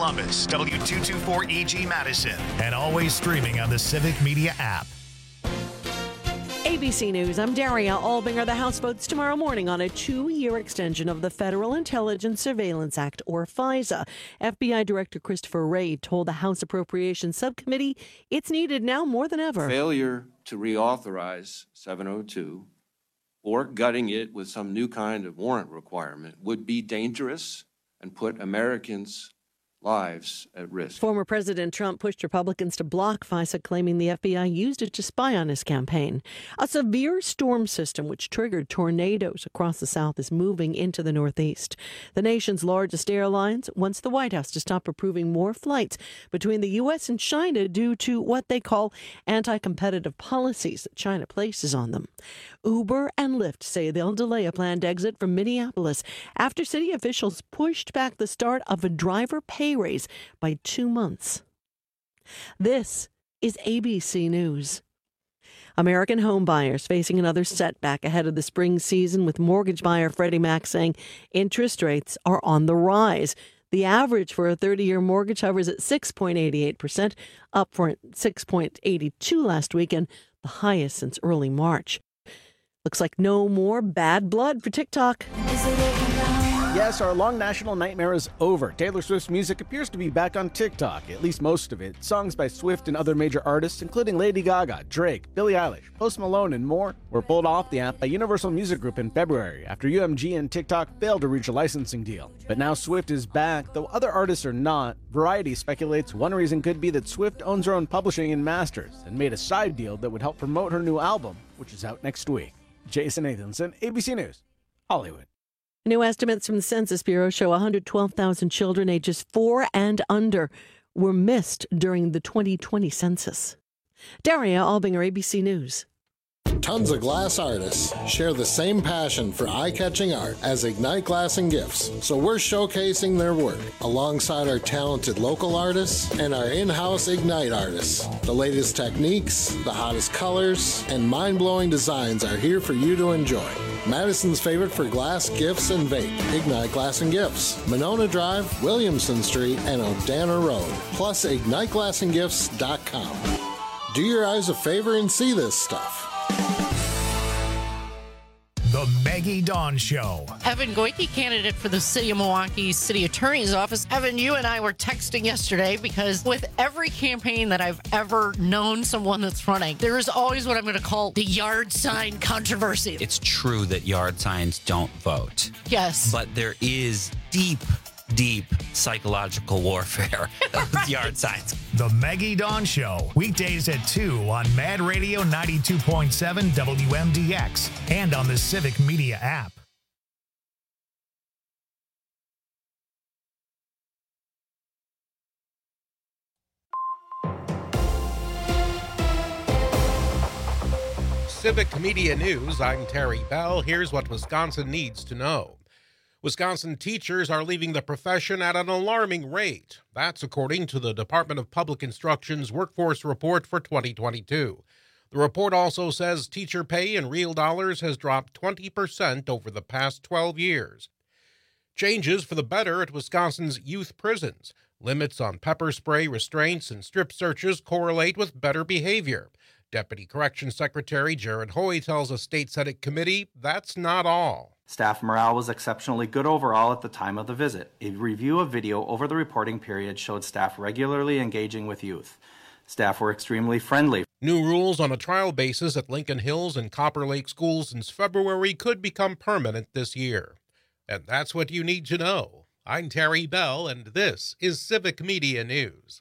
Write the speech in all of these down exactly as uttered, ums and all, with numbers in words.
Columbus, W two twenty-four E G Madison, and always streaming on the Civic Media app. A B C News, I'm Daria Albinger. The House votes tomorrow morning on a two-year extension of the Federal Intelligence Surveillance Act, or FISA. F B I Director Christopher Wray told the House Appropriations Subcommittee it's needed now more than ever. Failure to reauthorize seven oh two or gutting it with some new kind of warrant requirement would be dangerous and put Americans' lives at risk. Former President Trump pushed Republicans to block FISA, claiming the F B I used it to spy on his campaign. A severe storm system which triggered tornadoes across the South is moving into the Northeast. The nation's largest airlines wants the White House to stop approving more flights between the U S and China due to what they call anti-competitive policies that China places on them. Uber and Lyft say they'll delay a planned exit from Minneapolis after city officials pushed back the start of a driver pay raise by two months. This is A B C News. American home buyers facing another setback ahead of the spring season, with mortgage buyer Freddie Mac saying interest rates are on the rise. The average for a thirty-year mortgage hovers at six point eight eight percent, up from six point eight two last week and the highest since early March. Looks like no more bad blood for TikTok. Yes, our long national nightmare is over. Taylor Swift's music appears to be back on TikTok, at least most of it. Songs by Swift and other major artists, including Lady Gaga, Drake, Billie Eilish, Post Malone, and more, were pulled off the app by Universal Music Group in February after U M G and TikTok failed to reach a licensing deal. But now Swift is back, though other artists are not. Variety speculates one reason could be that Swift owns her own publishing and masters and made a side deal that would help promote her new album, which is out next week. Jason Nathanson, A B C News, Hollywood. New estimates from the Census Bureau show one hundred twelve thousand children ages four and under were missed during the twenty twenty census. Daria Albinger, A B C News. Tons of glass artists share the same passion for eye-catching art as Ignite Glass and Gifts, so we're showcasing their work alongside our talented local artists and our in-house Ignite artists. The latest techniques, the hottest colors, and mind-blowing designs are here for you to enjoy. Madison's favorite for glass, gifts, and vape, Ignite Glass and Gifts, Monona Drive, Williamson Street, and O'Dana Road, plus ignite glass and gifts dot com. Do your eyes a favor and see this stuff. The Maggie Dawn Show. Evan Goyke, candidate for the City of Milwaukee's City Attorney's Office. Evan, you and I were texting yesterday because with every campaign that I've ever known someone that's running, there is always what I'm going to call the yard sign controversy. It's true that yard signs don't vote. Yes. But there is deep, deep psychological warfare with right. yard signs. The Maggie Dawn Show, weekdays at two on Mad Radio ninety-two point seven W M D X and on the Civic Media app. Civic Media News, I'm Terry Bell. Here's what Wisconsin needs to know. Wisconsin teachers are leaving the profession at an alarming rate. That's according to the Department of Public Instruction's Workforce Report for twenty twenty-two. The report also says teacher pay in real dollars has dropped twenty percent over the past twelve years. Changes for the better at Wisconsin's youth prisons. Limits on pepper spray restraints and strip searches correlate with better behavior. Deputy Corrections Secretary Jared Hoy tells a state Senate committee that's not all. Staff morale was exceptionally good overall at the time of the visit. A review of video over the reporting period showed staff regularly engaging with youth. Staff were extremely friendly. New rules on a trial basis at Lincoln Hills and Copper Lake schools since February could become permanent this year. And that's what you need to know. I'm Terry Bell, and this is Civic Media News.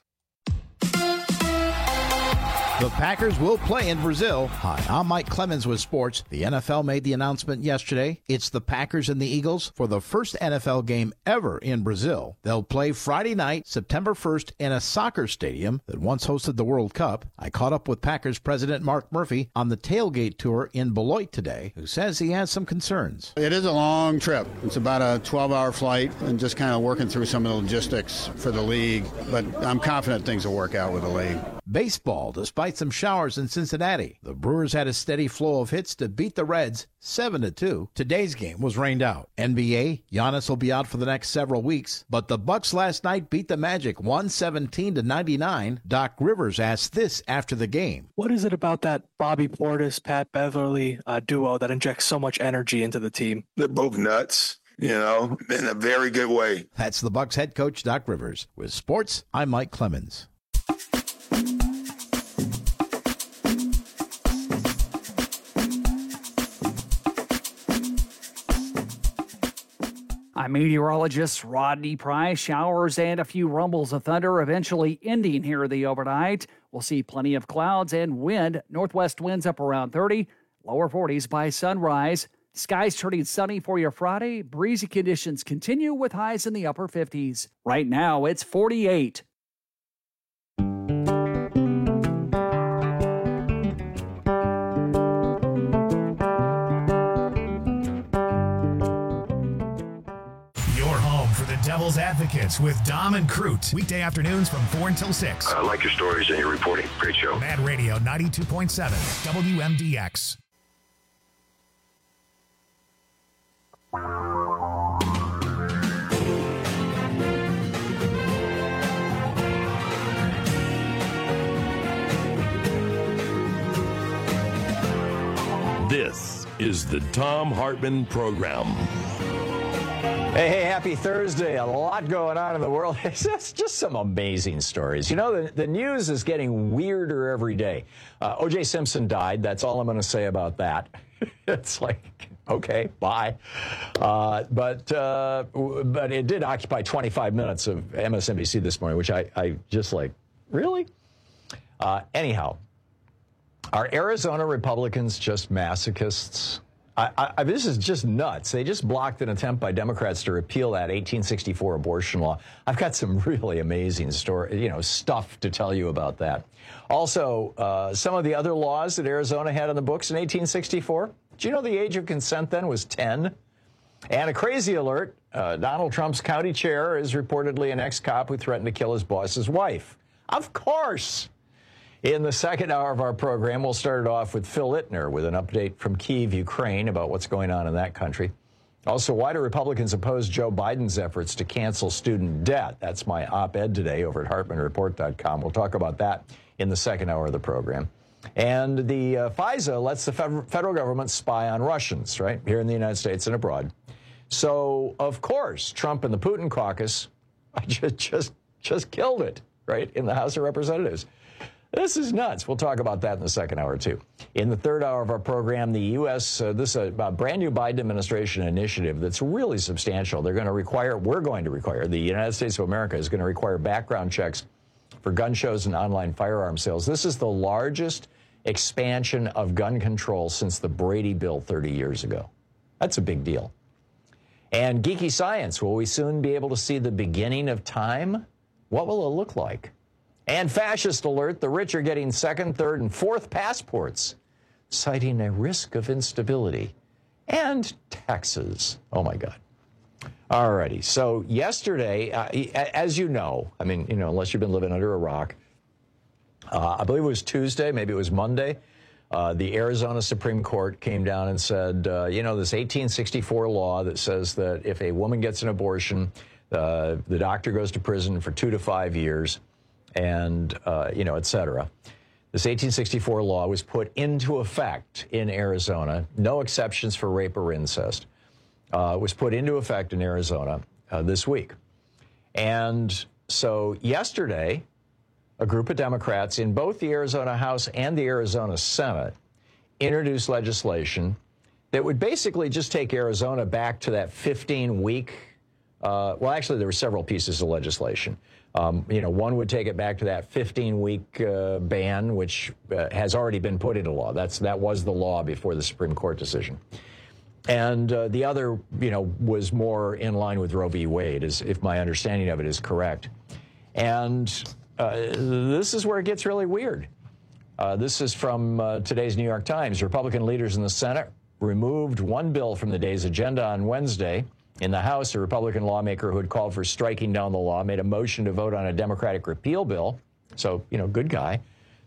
The Packers will play in Brazil. Hi, I'm Mike Clemens with sports. The N F L made the announcement yesterday. It's the Packers and the Eagles for the first N F L game ever in Brazil. They'll play Friday night, September first, in a soccer stadium that once hosted the World Cup. I caught up with Packers president Mark Murphy on the tailgate tour in Beloit today, who says he has some concerns. It is a long trip. It's about a twelve-hour flight and just kind of working through some of the logistics for the league. But I'm confident things will work out with the league. Baseball, despite some showers in Cincinnati, the Brewers had a steady flow of hits to beat the Reds seven to two. Today's game was rained out. N B A, Giannis will be out for the next several weeks, but the Bucks last night beat the Magic one seventeen to ninety-nine. Doc Rivers asked this after the game. What is it about that Bobby Portis, Pat Beverly uh, duo that injects so much energy into the team? They're both nuts, you know, in a very good way. That's the Bucks head coach, Doc Rivers. With sports, I'm Mike Clemens. I'm meteorologist Rodney Price. Showers and a few rumbles of thunder eventually ending here the overnight. We'll see plenty of clouds and wind. Northwest winds up around thirty, lower forties by sunrise. Skies turning sunny for your Friday. Breezy conditions continue with highs in the upper fifties. Right now, it's forty-eight. Devil's Advocates with Dom and Crute. Weekday afternoons from four until six. I like your stories and your reporting. Great show. Mad Radio ninety-two point seven W M D X. This is the Thom Hartmann Program. Hey, hey, happy Thursday. A lot going on in the world. It's just, just some amazing stories. You know, the, the news is getting weirder every day. Uh, O J Simpson died. That's all I'm going to say about that. It's like, okay, bye. Uh, but uh, but it did occupy twenty-five minutes of M S N B C this morning, which I, I just like, really? Uh, anyhow, are Arizona Republicans just masochists? I, I, this is just nuts. They just blocked an attempt by Democrats to repeal that eighteen sixty-four abortion law. I've got some really amazing story, you know, stuff to tell you about that. Also, uh, some of the other laws that Arizona had on the books in eighteen sixty-four. Do you know the age of consent then was ten? And a crazy alert, uh, Donald Trump's county chair is reportedly an ex-cop who threatened to kill his boss's wife. Of course. In the second hour of our program, we'll start it off with Phil Ittner with an update from Kyiv, Ukraine, about what's going on in that country. Also, why do Republicans oppose Joe Biden's efforts to cancel student debt? That's my op-ed today over at Hartmann Report dot com. We'll talk about that in the second hour of the program. And the uh, FISA lets the federal government spy on Russians, right, here in the United States and abroad. So, of course, Trump and the Putin caucus just, just, just killed it, right, in the House of Representatives. This is nuts. We'll talk about that in the second hour, too. In the third hour of our program, the U S, uh, this is a brand new Biden administration initiative that's really substantial. They're going to require, we're going to require, the United States of America is going to require background checks for gun shows and online firearm sales. This is the largest expansion of gun control since the Brady Bill thirty years ago. That's a big deal. And geeky science, will we soon be able to see the beginning of time? What will it look like? And fascist alert, the rich are getting second, third, and fourth passports, citing a risk of instability. And taxes. Oh, my God. All righty. So yesterday, uh, as you know, I mean, you know, unless you've been living under a rock, uh, I believe it was Tuesday, maybe it was Monday, uh, the Arizona Supreme Court came down and said, uh, you know, this eighteen sixty-four law that says that if a woman gets an abortion, uh, the doctor goes to prison for two to five years. And, uh, you know, et cetera. This eighteen sixty-four law was put into effect in Arizona. No exceptions for rape or incest. Uh, was put into effect in Arizona uh, this week. And so yesterday, a group of Democrats in both the Arizona House and the Arizona Senate introduced legislation that would basically just take Arizona back to that fifteen-week, uh, well, actually, there were several pieces of legislation. Um, you know, one would take it back to that fifteen-week uh, ban, which uh, has already been put into law. That's that was the law before the Supreme Court decision. And uh, the other, you know, was more in line with Roe v. Wade, is, if my understanding of it is correct. And uh, this is where it gets really weird. Uh, this is from uh, today's New York Times. Republican leaders in the Senate removed one bill from the day's agenda on Wednesday. In the House, a Republican lawmaker who had called for striking down the law made a motion to vote on a Democratic repeal bill. So, you know, good guy.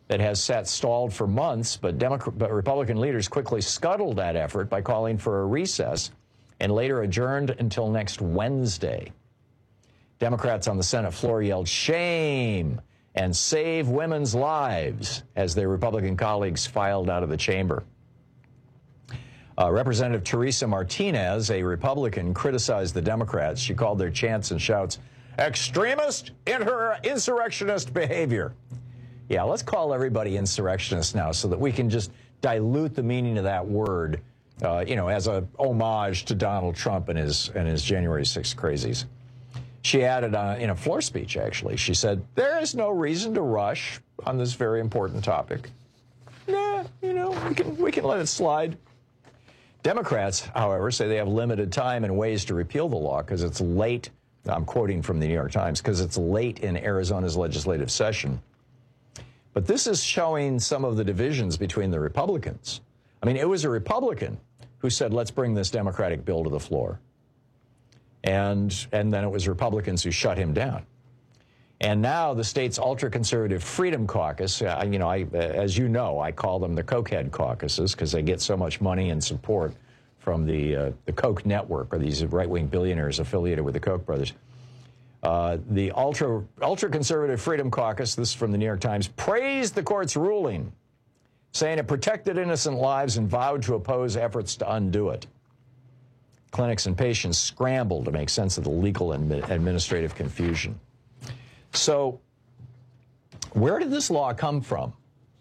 that has sat stalled for months, but, Democrat, but Republican leaders quickly scuttled that effort by calling for a recess and later adjourned until next Wednesday. Democrats on the Senate floor yelled, "Shame!" and "Save women's lives," as their Republican colleagues filed out of the chamber. Uh, Representative Teresa Martinez, a Republican, criticized the Democrats. She called their chants and shouts extremist, inter- insurrectionist behavior. Yeah, let's call everybody insurrectionists now so that we can just dilute the meaning of that word, uh, you know, as a homage to Donald Trump and his and his January sixth crazies. She added uh, in a floor speech, actually, she said, "There is no reason to rush on this very important topic. Nah, you know, we can we can let it slide." Democrats, however, say they have limited time and ways to repeal the law because it's late. I'm quoting from the New York Times, because it's late in Arizona's legislative session. But this is showing some of the divisions between the Republicans. I mean, it was a Republican who said, let's bring this Democratic bill to the floor. And, and then it was Republicans who shut him down. And now the state's ultra-conservative Freedom Caucus, uh, you know, I, uh, as you know, I call them the Cokehead caucuses because they get so much money and support from the, uh, the Koch network, or these right-wing billionaires affiliated with the Koch brothers. Uh, the ultra, ultra-conservative Freedom Caucus, this is from the New York Times, praised the court's ruling, saying it protected innocent lives and vowed to oppose efforts to undo it. Clinics and patients scrambled to make sense of the legal and administrative confusion. So, where did this law come from?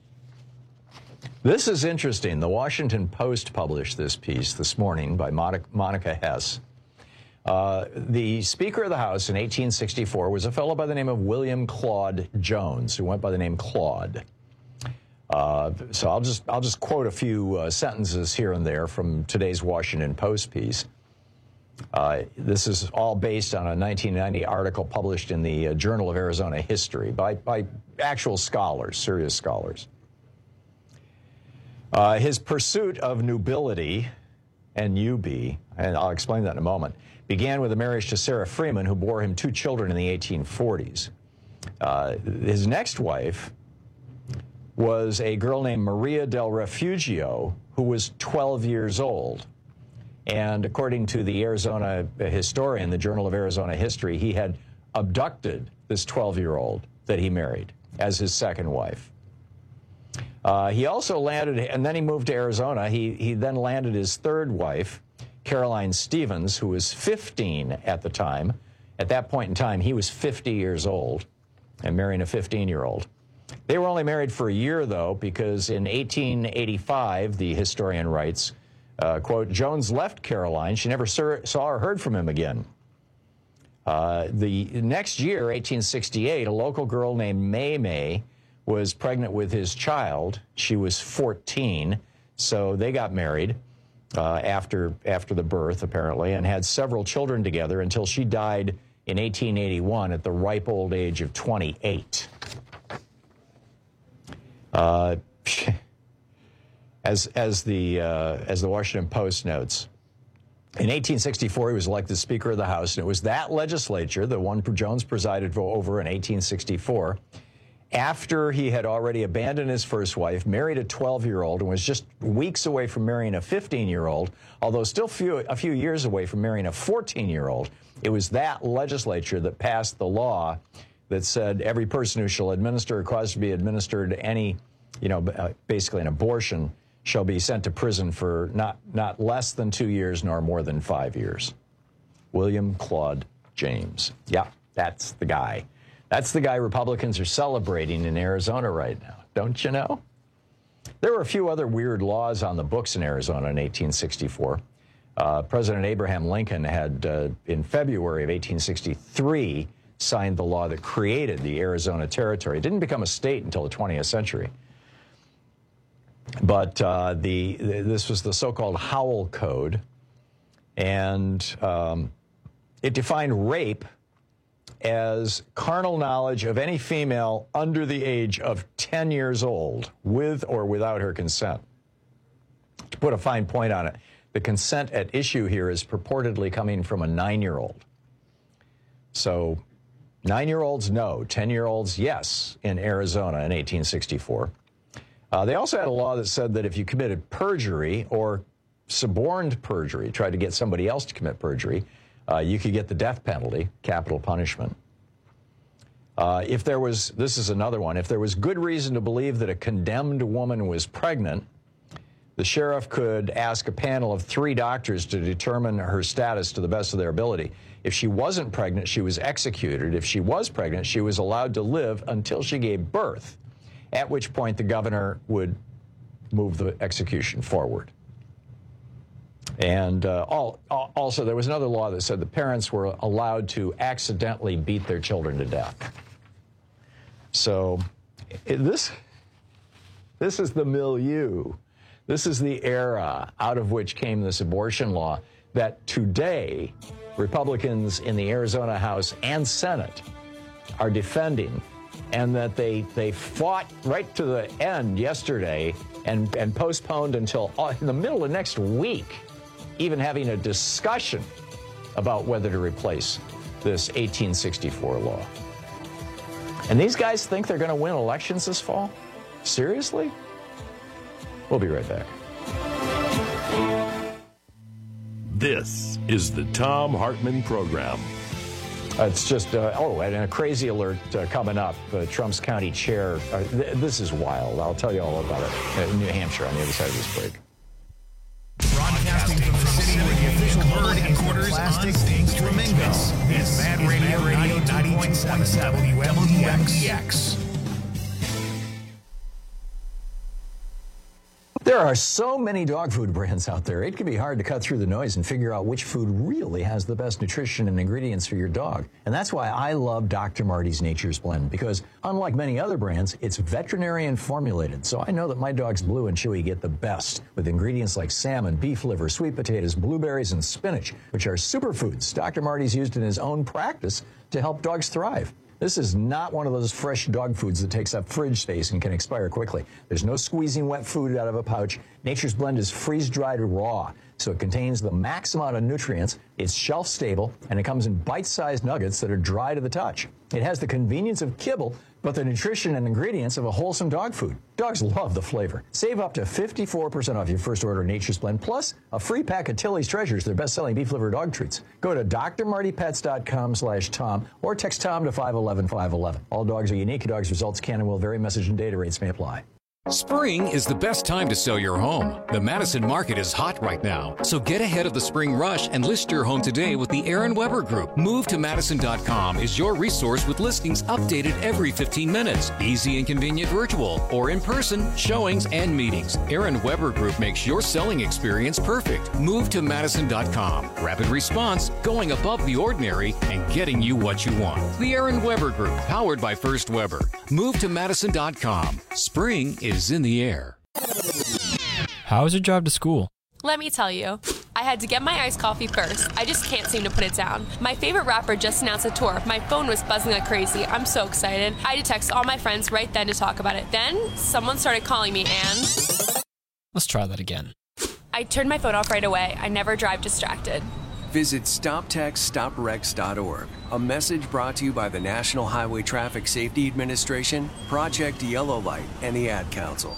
This is interesting. The Washington Post published this piece this morning by Monica Hess. Uh, the Speaker of the House in eighteen sixty-four was a fellow by the name of William Claude Jones, who went by the name Claude. Uh, so I'll just I'll just quote a few uh, sentences here and there from today's Washington Post piece. Uh, this is all based on a nineteen ninety article published in the uh, Journal of Arizona History by, by actual scholars, serious scholars. Uh, his pursuit of nubility, N U B, and I'll explain that in a moment, began with a marriage to Sarah Freeman, who bore him two children in the eighteen forties. Uh, his next wife was a girl named Maria del Refugio, who was twelve years old. And according to the Arizona historian, the Journal of Arizona History, he had abducted this twelve-year-old that he married as his second wife. Uh, he also landed, and then he moved to Arizona. He, he then landed his third wife, Caroline Stevens, who was fifteen at the time. At that point in time, he was fifty years old and marrying a fifteen-year-old. They were only married for a year, though, because in eighteen eighty-five, the historian writes, uh, quote, Jones left Caroline. She never saw or heard from him again. Uh, the next year, eighteen sixty-eight, a local girl named May May was pregnant with his child. She was fourteen, so they got married uh, after, after the birth, apparently, and had several children together until she died in eighteen eighty-one at the ripe old age of twenty-eight. Uh, as as the uh, as the Washington Post notes, in eighteen sixty-four he was elected Speaker of the House, and it was that legislature, the one Jones presided over in eighteen sixty-four, after he had already abandoned his first wife, married a twelve-year-old, and was just weeks away from marrying a fifteen-year-old, although still few, a few years away from marrying a fourteen-year-old. It was that legislature that passed the law that said every person who shall administer or cause to be administered any, you know, uh, basically an abortion, shall be sent to prison for not, not less than two years nor more than five years. William Claude James. Yeah, that's the guy. That's the guy Republicans are celebrating in Arizona right now, don't you know? There were a few other weird laws on the books in Arizona in eighteen sixty-four. Uh, President Abraham Lincoln had, uh, in February of eighteen sixty-three, signed the law that created the Arizona Territory. It didn't become a state until the twentieth century. But uh, the, the this was the so-called Howell Code, and um, it defined rape as carnal knowledge of any female under the age of ten years old, with or without her consent. To put a fine point on it, the consent at issue here is purportedly coming from a nine-year-old. So Nine-year-olds, no. Ten-year-olds, yes, in Arizona in eighteen sixty-four. Uh, they also had a law that said that if you committed perjury or suborned perjury, tried to get somebody else to commit perjury, uh, you could get the death penalty, capital punishment. Uh, if there was, this is another one, if there was good reason to believe that a condemned woman was pregnant, the sheriff could ask a panel of three doctors to determine her status to the best of their ability. If she wasn't pregnant, she was executed. If she was pregnant, she was allowed to live until she gave birth, at which point the governor would move the execution forward. And uh, all, also, there was another law that said the parents were allowed to accidentally beat their children to death. So this, this is the milieu. This is the era out of which came this abortion law that today Republicans in the Arizona House and Senate are defending, and that they they fought right to the end yesterday and, and postponed until in the middle of next week, even having a discussion about whether to replace this eighteen sixty-four law. And these guys think they're going to win elections this fall? Seriously? We'll be right back. This is the Thom Hartmann Program. Uh, it's just, uh, oh, and a crazy alert uh, coming up. Uh, Trump's county chair. Uh, th- this is wild. I'll tell you all about it. Uh, New Hampshire on the other side of this break. Broadcasting from the city with the official bird headquarters on Saint Dominguez. It's Mad Radio ninety-two point seven W M D X. There are so many dog food brands out there, it can be hard to cut through the noise and figure out which food really has the best nutrition and ingredients for your dog. And that's why I love Doctor Marty's Nature's Blend, because unlike many other brands, it's veterinarian formulated. So I know that my dogs Blue and Chewy get the best with ingredients like salmon, beef liver, sweet potatoes, blueberries, and spinach, which are superfoods Doctor Marty's used in his own practice to help dogs thrive. This is not one of those fresh dog foods that takes up fridge space and can expire quickly. There's no squeezing wet food out of a pouch. Nature's Blend is freeze-dried raw, so it contains the max amount of nutrients, it's shelf-stable, and it comes in bite-sized nuggets that are dry to the touch. It has the convenience of kibble, but the nutrition and ingredients of a wholesome dog food. Dogs love the flavor. Save up to fifty-four percent off your first order of Nature's Blend, plus a free pack of Tilly's Treasures, their best-selling beef liver dog treats. Go to D R marty pets dot com slash Tom or text Tom to five one one five one one. All dogs are unique. Dogs' results can and will vary. Message and data rates may apply. Spring is the best time to sell your home. The Madison market is hot right now, so get ahead of the spring rush and list your home today with the Aaron Weber Group. Move to Madison dot com is your resource with listings updated every fifteen minutes. Easy and convenient virtual or in-person showings and meetings. Aaron Weber Group makes your selling experience perfect. Move to Madison dot com. Rapid response, going above the ordinary, and getting you what you want. The Aaron Weber Group, powered by First Weber. Move to Madison dot com. Spring is in the air. How is your drive to school? Let me tell you. I had to get my iced coffee first. I just can't seem to put it down. My favorite rapper just announced a tour. My phone was buzzing like crazy. I'm so excited. I had to text all my friends right then to talk about it. Then someone started calling me and... Let's try that again. I turned my phone off right away. I never drive distracted. Visit stop text stop wrecks dot org. A message brought to you by the National Highway Traffic Safety Administration, Project Yellow Light, and the Ad Council.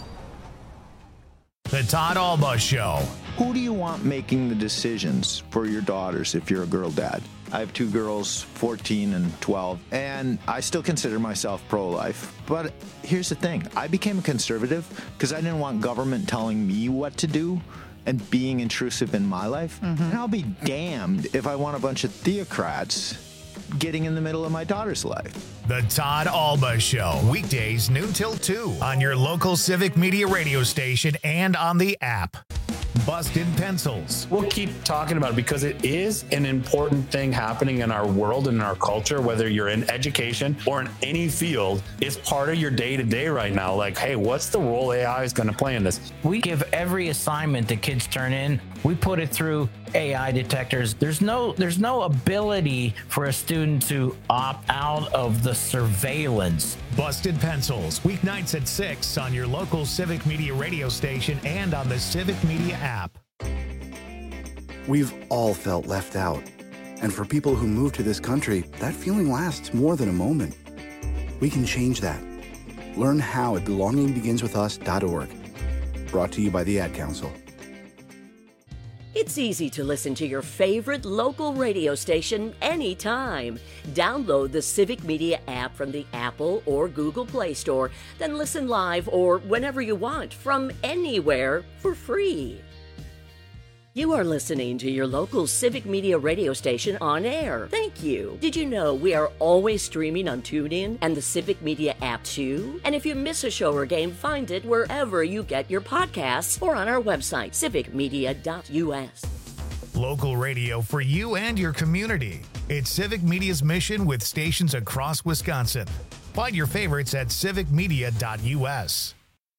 The Todd Alba Show. Who do you want making the decisions for your daughters if you're a girl dad? I have two girls, fourteen and twelve, and I still consider myself pro-life. But here's the thing. I became a conservative because I didn't want government telling me what to do and being intrusive in my life. Mm-hmm. And I'll be damned if I want a bunch of theocrats getting in the middle of my daughter's life. The Todd Alba Show, weekdays noon till two on your local Civic Media radio station and on the app. Busted Pencils. We'll keep talking about it because it is an important thing happening in our world and in our culture, whether you're in education or in any field. It's part of your day-to-day right now. Like, hey, what's the role A I is going to play in this? We give every assignment that kids turn in, we put it through A I detectors. There's no there's no ability for a student to opt out of the surveillance. Busted Pencils, weeknights at six on your local Civic Media radio station and on the Civic Media app. We've all felt left out. And for people who move to this country, that feeling lasts more than a moment. We can change that. Learn how at belonging begins with us dot org. Brought to you by the Ad Council. It's easy to listen to your favorite local radio station anytime. Download the Civic Media app from the Apple or Google Play Store, then listen live or whenever you want from anywhere for free. You are listening to your local Civic Media radio station on air. Thank you. Did you know we are always streaming on TuneIn and the Civic Media app too? And if you miss a show or game, find it wherever you get your podcasts or on our website, civic media dot u s. Local radio for you and your community. It's Civic Media's mission with stations across Wisconsin. Find your favorites at civic media dot u s.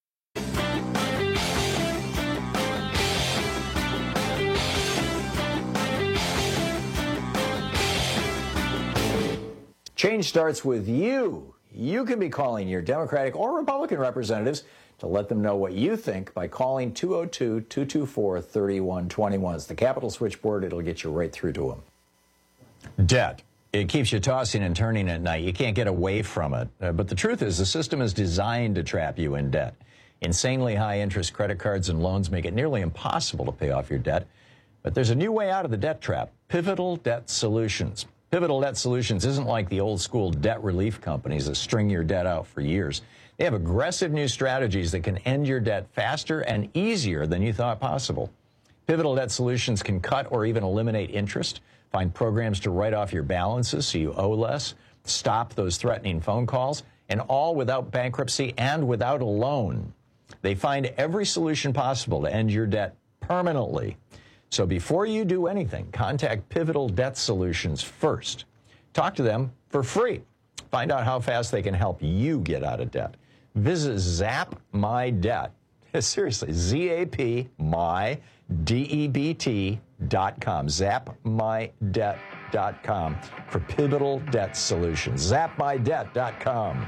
Change starts with you. You can be calling your Democratic or Republican representatives to let them know what you think by calling two oh two, two two four, three one two one. It's the Capitol switchboard. It'll get you right through to them. Debt. It keeps you tossing and turning at night. You can't get away from it. Uh, but the truth is the system is designed to trap you in debt. Insanely high interest credit cards and loans make it nearly impossible to pay off your debt. But there's a new way out of the debt trap. Pivotal Debt Solutions. Pivotal Debt Solutions isn't like the old school debt relief companies that string your debt out for years. They have aggressive new strategies that can end your debt faster and easier than you thought possible. Pivotal Debt Solutions can cut or even eliminate interest, find programs to write off your balances so you owe less, stop those threatening phone calls, and all without bankruptcy and without a loan. They find every solution possible to end your debt permanently. So before you do anything, contact Pivotal Debt Solutions first. Talk to them for free. Find out how fast they can help you get out of debt. Visit Zap My Debt. Seriously, Z A P my D E B T dot com. zap my debt dot com for Pivotal Debt Solutions. zap my debt dot com.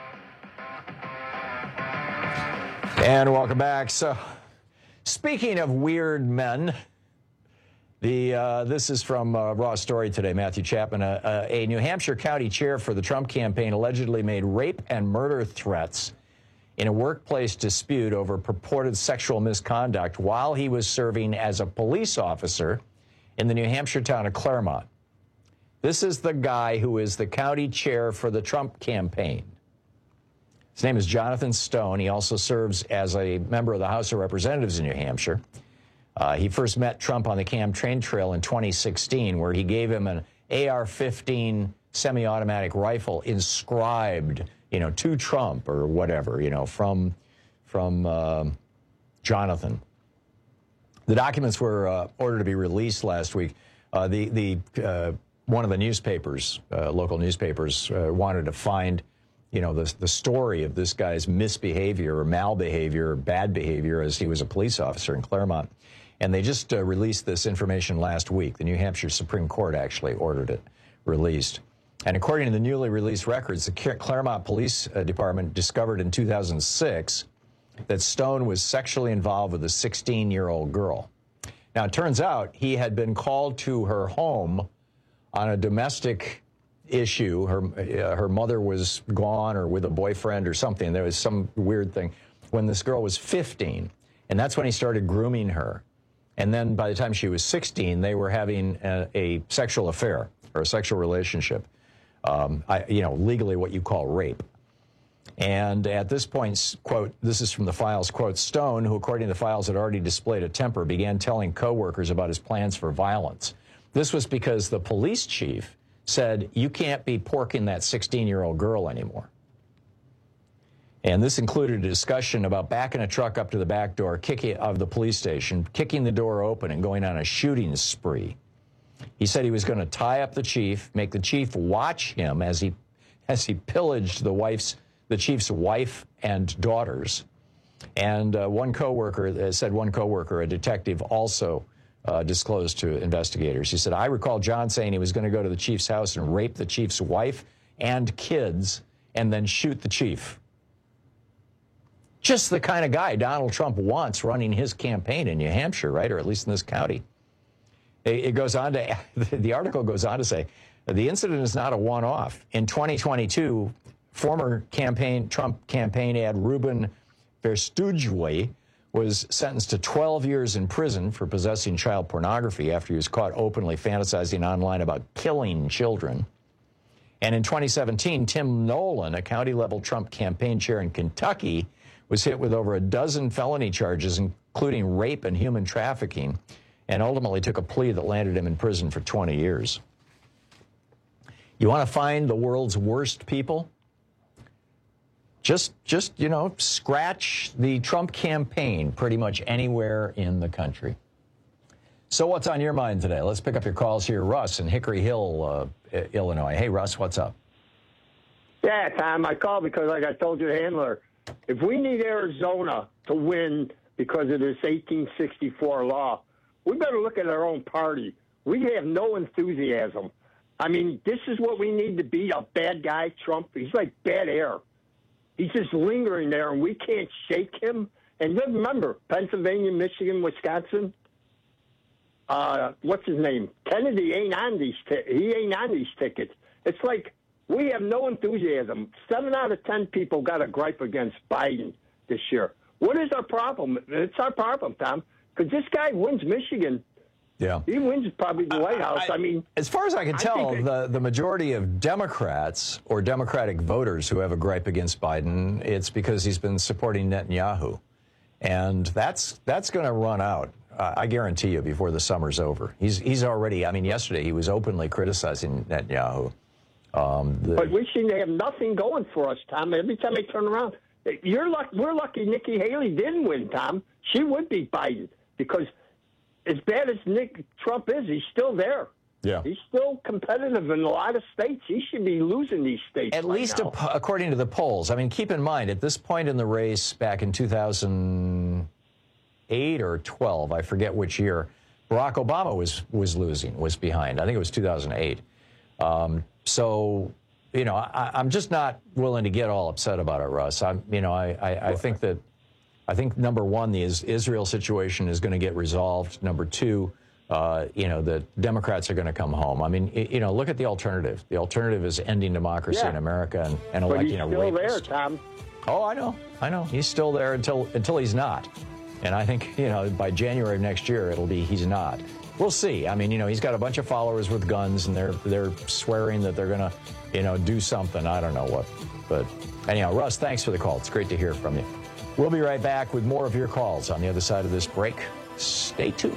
And welcome back. So, speaking of weird men, The, uh, this is from uh, Raw Story today, Matthew Chapman. Uh, uh, a New Hampshire county chair for the Trump campaign allegedly made rape and murder threats in a workplace dispute over purported sexual misconduct while he was serving as a police officer in the New Hampshire town of Claremont. This is the guy who is the county chair for the Trump campaign. His name is Jonathan Stone. He also serves as a member of the House of Representatives in New Hampshire. Uh, he first met Trump on the campaign trail in twenty sixteen, where he gave him an A R fifteen semi-automatic rifle inscribed, you know, to Trump or whatever, you know, from from uh, Jonathan. The documents were uh, ordered to be released last week. Uh, the the uh, one of the newspapers, uh, local newspapers, uh, wanted to find, you know, the the story of this guy's misbehavior or malbehavior or bad behavior as he was a police officer in Claremont. And they just uh, released this information last week. The New Hampshire Supreme Court actually ordered it released. And according to the newly released records, the Claremont Police uh, Department discovered in two thousand six that Stone was sexually involved with a sixteen-year-old girl. Now, it turns out he had been called to her home on a domestic issue. Her, uh, her mother was gone or with a boyfriend or something. There was some weird thing when this girl was fifteen. And that's when he started grooming her. And then by the time she was sixteen, they were having a, a sexual affair or a sexual relationship, um, I, you know, legally what you call rape. And at this point, quote, this is from the files, quote, Stone, who according to the files had already displayed a temper, began telling coworkers about his plans for violence. This was because the police chief said, you can't be porking that sixteen-year-old girl anymore. And this included a discussion about backing a truck up to the back door kicking, of the police station, kicking the door open and going on a shooting spree. He said he was going to tie up the chief, make the chief watch him as he as he pillaged the wife's the chief's wife and daughters. And uh, one coworker uh, said one coworker, a detective, also uh, disclosed to investigators. He said, I recall John saying he was going to go to the chief's house and rape the chief's wife and kids and then shoot the chief. Just the kind of guy Donald Trump wants running his campaign in New Hampshire, right? Or at least in this county. It goes on to, the article goes on to say, the incident is not a one-off. In twenty twenty-two, former campaign Trump campaign ad Ruben Verstugui was sentenced to twelve years in prison for possessing child pornography after he was caught openly fantasizing online about killing children. And in twenty seventeen, Tim Nolan, a county-level Trump campaign chair in Kentucky, was hit with over a dozen felony charges, including rape and human trafficking, and ultimately took a plea that landed him in prison for twenty years. You want to find the world's worst people? Just, just, you know, scratch the Trump campaign pretty much anywhere in the country. So what's on your mind today? Let's pick up your calls here. Russ in Hickory Hill, uh, Illinois. Hey, Russ, what's up? Yeah, Tom, I called because, like I told your handler, if we need Arizona to win because of this eighteen sixty-four law, we better look at our own party. We have no enthusiasm. I mean, this is what we need to be, a bad guy, Trump. He's like bad air. He's just lingering there, and we can't shake him. And remember, Pennsylvania, Michigan, Wisconsin, uh, what's his name? Kennedy ain't on these t- he ain't on these tickets. It's like we have no enthusiasm. Seven out of ten people got a gripe against Biden this year. What is our problem? It's our problem, Tom, because this guy wins Michigan. Yeah. He wins probably the White House. I, I mean, as far as I can tell, I the, the majority of Democrats or Democratic voters who have a gripe against Biden, it's because he's been supporting Netanyahu. And that's that's going to run out, uh, I guarantee you, before the summer's over. He's he's already, I mean, yesterday he was openly criticizing Netanyahu. Um, the, but we seem to have nothing going for us, Tom. Every time I turn around, you're luck, we're lucky Nikki Haley didn't win, Tom. She would beat Biden because as bad as Nick Trump is, he's still there. Yeah. He's still competitive in a lot of states. He should be losing these states. At least a, according to the polls. I mean, keep in mind, at this point in the race back in two thousand eight or twelve, I forget which year, Barack Obama was, was losing, was behind. I think it was two thousand eight. Um, so, you know, I, I'm just not willing to get all upset about it, Russ. I'm, you know, I, I, I think that I think, number one, the Israel situation is going to get resolved. Number two, uh, you know, the Democrats are going to come home. I mean, you know, look at the alternative. The alternative is ending democracy yeah. in America and, and but electing a rapist. But he's still there, Tom. Oh, I know. I know. He's still there until until he's not. And I think, you know, by January of next year, it'll be he's not. We'll see. I mean, you know, he's got a bunch of followers with guns, and they're they're swearing that they're going to, you know, do something. I don't know what. But anyhow, Russ, thanks for the call. It's great to hear from you. We'll be right back with more of your calls on the other side of this break. Stay tuned.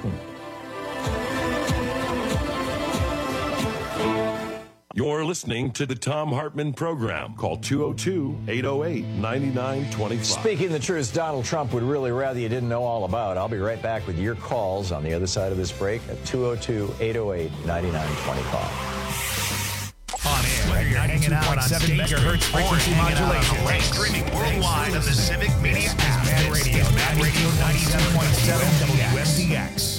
You're listening to the Thom Hartmann Program. Call two oh two, eight oh eight, nine nine two five. Speaking the truth, Donald Trump would really rather you didn't know all about. I'll be right back with your calls on the other side of this break at two oh two, eight oh eight, nine nine two five. On air, whether you're hanging out on seven megahertz frequency modulation, or streaming worldwide on the Civic Media app. Mad Radio, Mad Radio ninety-seven point seven W S D X.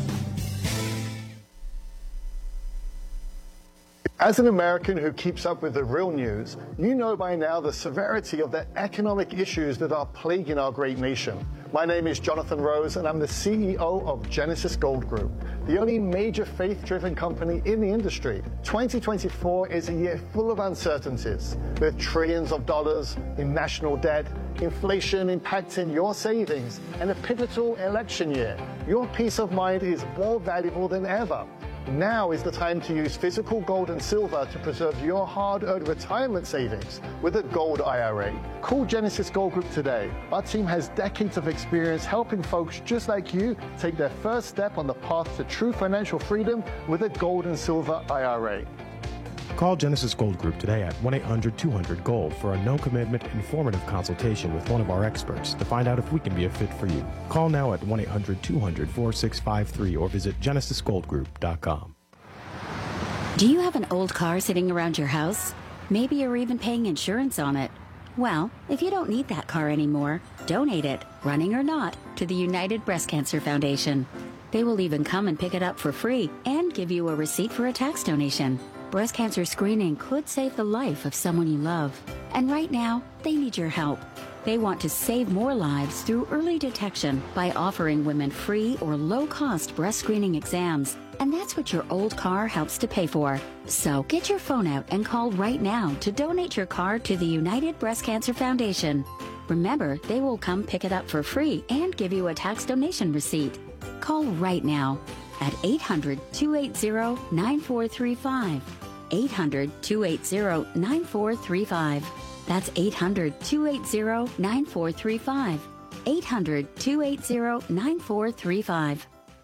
As an American who keeps up with the real news, you know by now the severity of the economic issues that are plaguing our great nation. My name is Jonathan Rose, and I'm the C E O of Genesis Gold Group, the only major faith-driven company in the industry. twenty twenty-four is a year full of uncertainties, with trillions of dollars in national debt, inflation impacting your savings, and a pivotal election year. Your peace of mind is more valuable than ever. Now is the time to use physical gold and silver to preserve your hard-earned retirement savings with a gold I R A. Call Genesis Gold Group today. Our team has decades of experience helping folks just like you take their first step on the path to true financial freedom with a gold and silver I R A. Call Genesis Gold Group today at one eight hundred two hundred gold for a no-commitment, informative consultation with one of our experts to find out if we can be a fit for you. Call now at one eight hundred two hundred four six five three or visit genesis gold group dot com. Do you have an old car sitting around your house? Maybe you're even paying insurance on it. Well, if you don't need that car anymore, donate it, running or not, to the United Breast Cancer Foundation. They will even come and pick it up for free and give you a receipt for a tax donation. Breast cancer screening could save the life of someone you love. And right now, they need your help. They want to save more lives through early detection by offering women free or low-cost breast screening exams. And that's what your old car helps to pay for. So get your phone out and call right now to donate your car to the United Breast Cancer Foundation. Remember, they will come pick it up for free and give you a tax donation receipt. Call right now at eight hundred, two eight zero, nine four three five. eight hundred, two eight zero, nine four three five. That's eight hundred, two eight zero, nine four three five. eight hundred, two eight zero, nine four three five.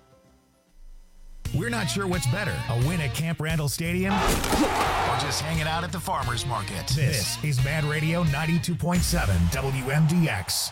We're not sure what's better, a win at Camp Randall Stadium or just hanging out at the farmer's market. This is Mad Radio ninety-two point seven W M D X.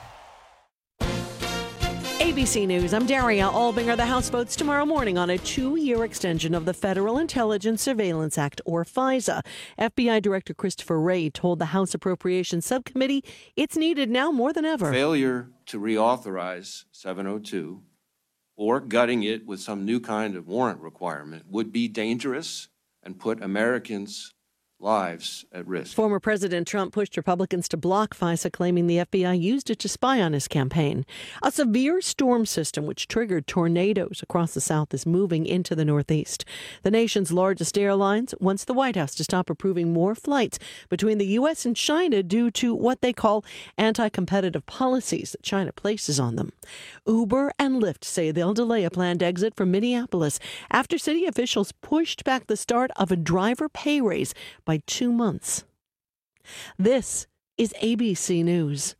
A B C News, I'm Daria Albinger. The House votes tomorrow morning on a two-year extension of the Federal Intelligence Surveillance Act, or FISA. F B I Director Christopher Wray told the House Appropriations Subcommittee it's needed now more than ever. Failure to reauthorize seven oh two or gutting it with some new kind of warrant requirement would be dangerous and put Americans' lives at risk. Former President Trump pushed Republicans to block FISA, claiming the F B I used it to spy on his campaign. A severe storm system which triggered tornadoes across the South is moving into the Northeast. The nation's largest airlines wants the White House to stop approving more flights between the U S and China due to what they call anti-competitive policies that China places on them. Uber and Lyft say they'll delay a planned exit from Minneapolis after city officials pushed back the start of a driver pay raise by two months. This is A B C News.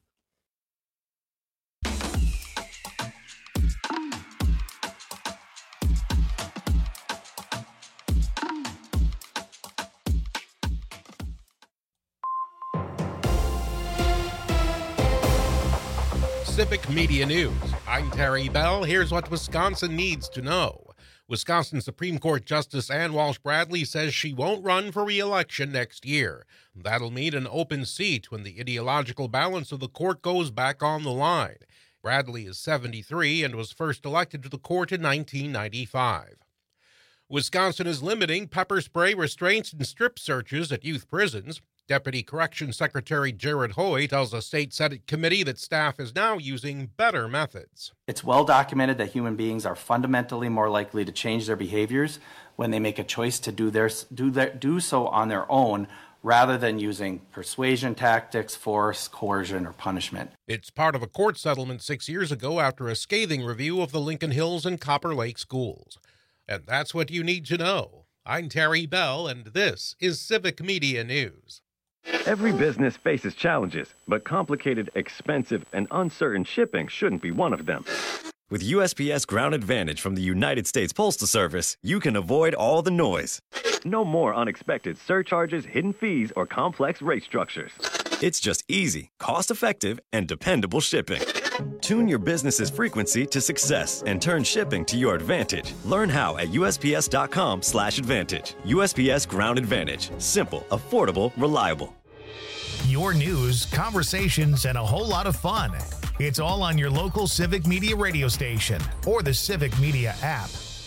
Civic Media News. I'm Terry Bell. Here's what Wisconsin needs to know. Wisconsin Supreme Court Justice Ann Walsh Bradley says she won't run for re-election next year. That'll mean an open seat when the ideological balance of the court goes back on the line. Bradley is seventy-three and was first elected to the court in nineteen ninety-five. Wisconsin is limiting pepper spray restraints and strip searches at youth prisons. Deputy Corrections Secretary Jared Hoy tells a state Senate committee that staff is now using better methods. It's well documented that human beings are fundamentally more likely to change their behaviors when they make a choice to do, their, do, their, do so on their own rather than using persuasion tactics, force, coercion, or punishment. It's part of a court settlement six years ago after a scathing review of the Lincoln Hills and Copper Lake schools. And that's what you need to know. I'm Terry Bell, and this is Civic Media News. Every business faces challenges, but complicated, expensive, and uncertain shipping shouldn't be one of them. With U S P S Ground Advantage from the United States Postal Service, you can avoid all the noise. No more unexpected surcharges, hidden fees, or complex rate structures. It's just easy, cost-effective, and dependable shipping. Tune your business's frequency to success and turn shipping to your advantage. Learn how at U S P S dot com slash advantage. U S P S Ground Advantage. Simple, affordable, reliable. Your news, conversations, and a whole lot of fun. It's all on your local Civic Media radio station or the Civic Media app.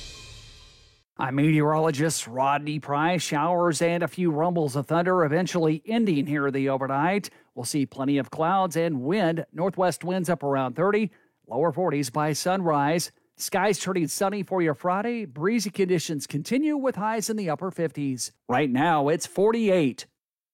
I'm meteorologist Rodney Price. Showers and a few rumbles of thunder eventually ending here the overnight. We'll see plenty of clouds and wind. Northwest winds up around thirty, lower forties by sunrise. Skies turning sunny for your Friday. Breezy conditions continue with highs in the upper fifties. Right now, it's forty-eight.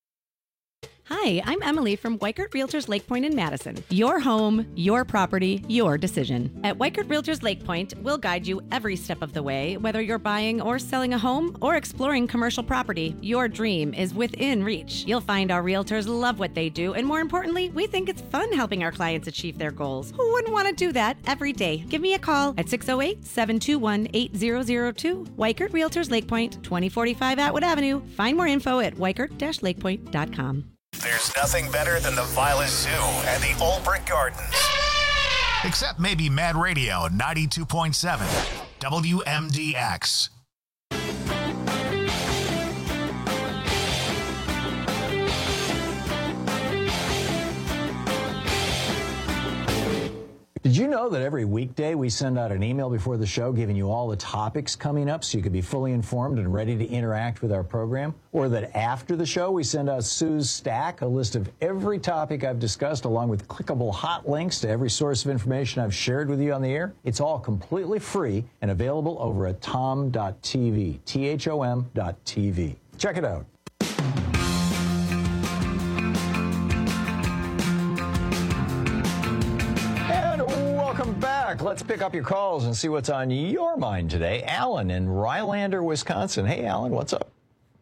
Hi, I'm Emily from Weichert Realtors Lake Point in Madison. Your home, your property, your decision. At Weichert Realtors Lake Point, we'll guide you every step of the way. Whether you're buying or selling a home or exploring commercial property, your dream is within reach. You'll find our realtors love what they do, and more importantly, we think it's fun helping our clients achieve their goals. Who wouldn't want to do that every day? Give me a call at six oh eight, seven two one, eight zero zero two. Weichert Realtors Lake Point, twenty forty-five Atwood Avenue. Find more info at weichert dash lake point dot com. There's nothing better than the Violet Zoo and the Old Brick Gardens. Except maybe Mad Radio ninety-two point seven W M D X. Did you know that every weekday we send out an email before the show giving you all the topics coming up so you can be fully informed and ready to interact with our program? Or that after the show we send out Sue's Stack, a list of every topic I've discussed along with clickable hot links to every source of information I've shared with you on the air? It's all completely free and available over at tom dot t v, T H O M dot T V. Check it out. Let's pick up your calls and see what's on your mind today. Alan in Rylander, Wisconsin. Hey, Alan, what's up?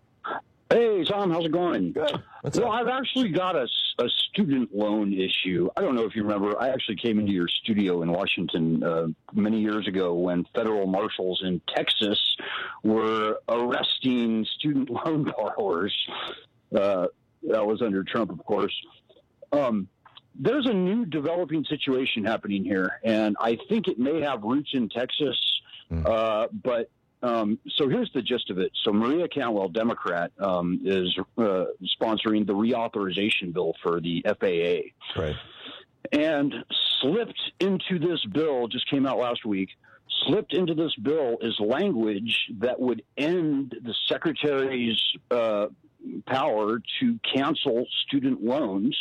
Hey, Tom, how's it going? Good. What's well, up? I've actually got a, a student loan issue. I don't know if you remember, I actually came into your studio in Washington uh, many years ago when federal marshals in Texas were arresting student loan borrowers. Uh, that was under Trump, of course. Um, There's a new developing situation happening here, and I think it may have roots in Texas. Mm. Uh, but um, so here's the gist of it. So Maria Cantwell, Democrat, um, is uh, sponsoring the reauthorization bill for the F A A. Right. And slipped into this bill, just came out last week, slipped into this bill is language that would end the secretary's uh, power to cancel student loans.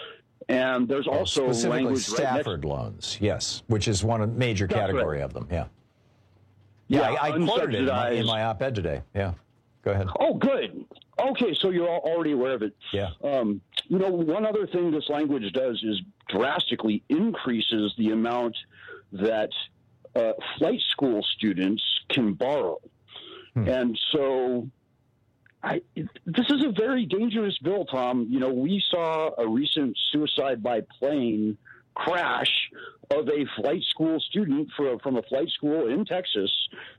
And there's also well, specifically language Stafford right loans, yes, which is one of major That's category right. of them. Yeah, yeah, yeah I, I quoted it in my, in my op-ed today. Yeah, go ahead. Oh, good. Okay, so you're already aware of it. Yeah. Um, you know, one other thing this language does is drastically increases the amount that uh, flight school students can borrow, hmm. and so. I, this is a very dangerous bill, Tom. You know, we saw a recent suicide by plane crash of a flight school student for, from a flight school in Texas.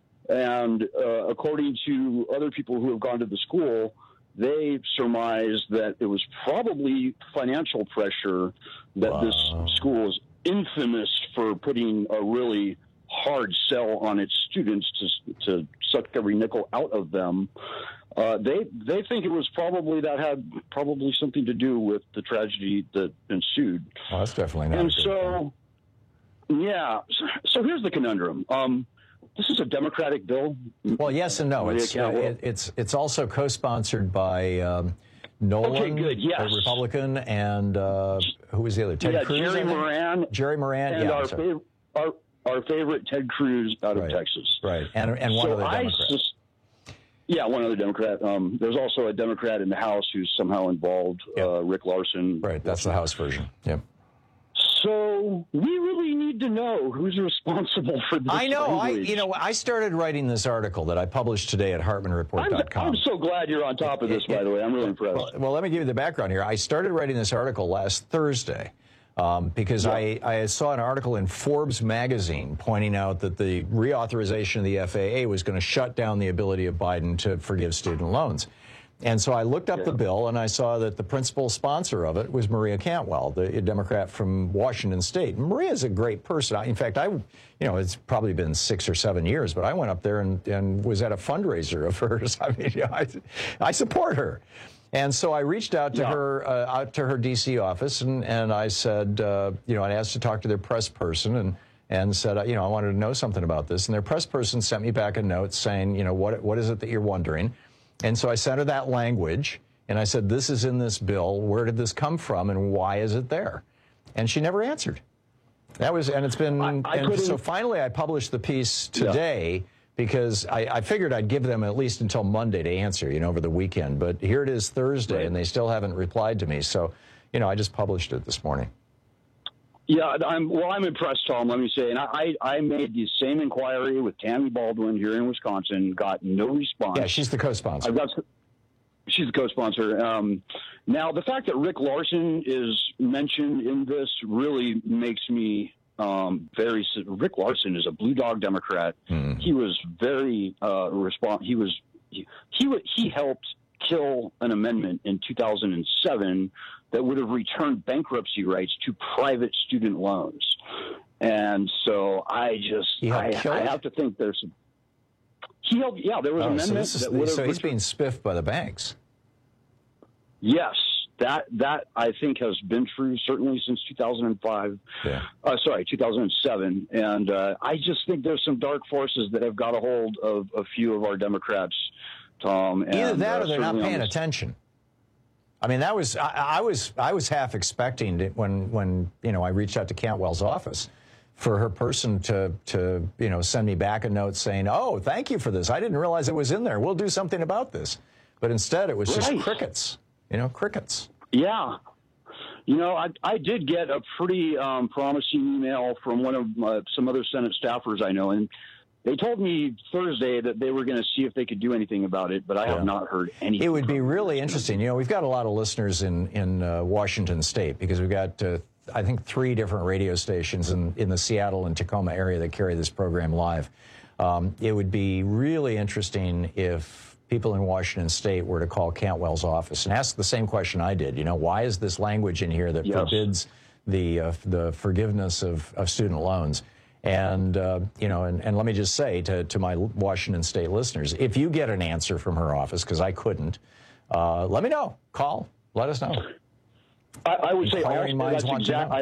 And uh, according to other people who have gone to the school, they surmised that it was probably financial pressure that wow. this school is infamous for putting a really hard sell on its students to, to suck every nickel out of them. Uh, they they think it was probably that had probably something to do with the tragedy that ensued. Oh, that's definitely not. And good so, thing. yeah. So, so here's the conundrum. Um, this is a Democratic bill. Well, yes and no. It's uh, it, it's it's also co-sponsored by um, Nolan, okay, good. Yes. a Republican, and uh, who was the other? Ted yeah, Cruz. Jerry Moran. Jerry Moran. And yeah, our, fav- our our favorite Ted Cruz out right. of Texas. Right. And and one so other Democrat. Sus- Yeah, one other Democrat. Um, there's also a Democrat in the House who's somehow involved, yep. uh, Rick Larson. Right, that's the House version. Yep. So we really need to know who's responsible for this I know. language. I, you know, I started writing this article that I published today at Hartman Report dot com. I'm, I'm so glad you're on top of this, it, by the way. I'm really impressed. Well, well, let me give you the background here. I started writing this article last Thursday. Um, because yeah. I, I saw an article in Forbes magazine pointing out that the reauthorization of the F A A was going to shut down the ability of Biden to forgive student loans. And so I looked up yeah. the bill, and I saw that the principal sponsor of it was Maria Cantwell, the Democrat from Washington State. Maria's a great person. In fact, I, you know, it's probably been six or seven years, but I went up there and, and was at a fundraiser of hers. I mean, you know, I, I support her. And so I reached out to yeah. her, uh, out to her D C office, and, and I said, uh, you know, I asked to talk to their press person, and and said, uh, you know, I wanted to know something about this. And their press person sent me back a note saying, you know, what what is it that you're wondering? And so I sent her that language, and I said, this is in this bill. Where did this come from, and why is it there? And she never answered. That was, and it's been, I, I and so finally I published the piece today. Yeah. Because I, I figured I'd give them at least until Monday to answer, you know, over the weekend. But here it is Thursday, right. and they still haven't replied to me. So, you know, I just published it this morning. Yeah, I'm, well, I'm impressed, Tom, let me say. And I, I made the same inquiry with Tammy Baldwin here in Wisconsin, got no response. Yeah, she's the co-sponsor. I've got, she's the co-sponsor. Um, now, the fact that Rick Larson is mentioned in this really makes me... Um, very Rick Larson is a Blue Dog Democrat. Mm. He was very uh, respond. He was he, he he helped kill an amendment in two thousand seven that would have returned bankruptcy rights to private student loans. And so I just I, I have to think there's some, he helped. Yeah, there was oh, an amendment so, is, that would have. So he's returned, being spiffed by the banks. Yes. that that I think has been true certainly since two thousand five. Yeah. Uh, sorry, two thousand seven, and uh, I just think there's some dark forces that have got a hold of a few of our Democrats, Tom. And, Either that, uh, or they're not paying the... attention. I mean, that was I, I was I was half expecting to, when when you know I reached out to Cantwell's office for her person to to you know send me back a note saying, "Oh, thank you for this. I didn't realize it was in there. We'll do something about this." But instead, it was just Right. crickets. You know, crickets. Yeah. You know, I, I did get a pretty um, promising email from one of uh, some other Senate staffers I know, and they told me Thursday that they were going to see if they could do anything about it, but I Yeah. have not heard anything. It would be really interesting. You know, we've got a lot of listeners in in uh, Washington State because we've got, uh, I think, three different radio stations in, in the Seattle and Tacoma area that carry this program live. Um, it would be really interesting if people in Washington State were to call Cantwell's office and ask the same question I did. You know, why is this language in here that Yes. forbids the uh, the forgiveness of, of student loans? And, uh, you know, and, and let me just say to, to my Washington State listeners, if you get an answer from her office, because I couldn't, uh, let me know. Call. Let us know. I, I would say Inquiring also, minds that's want to exact,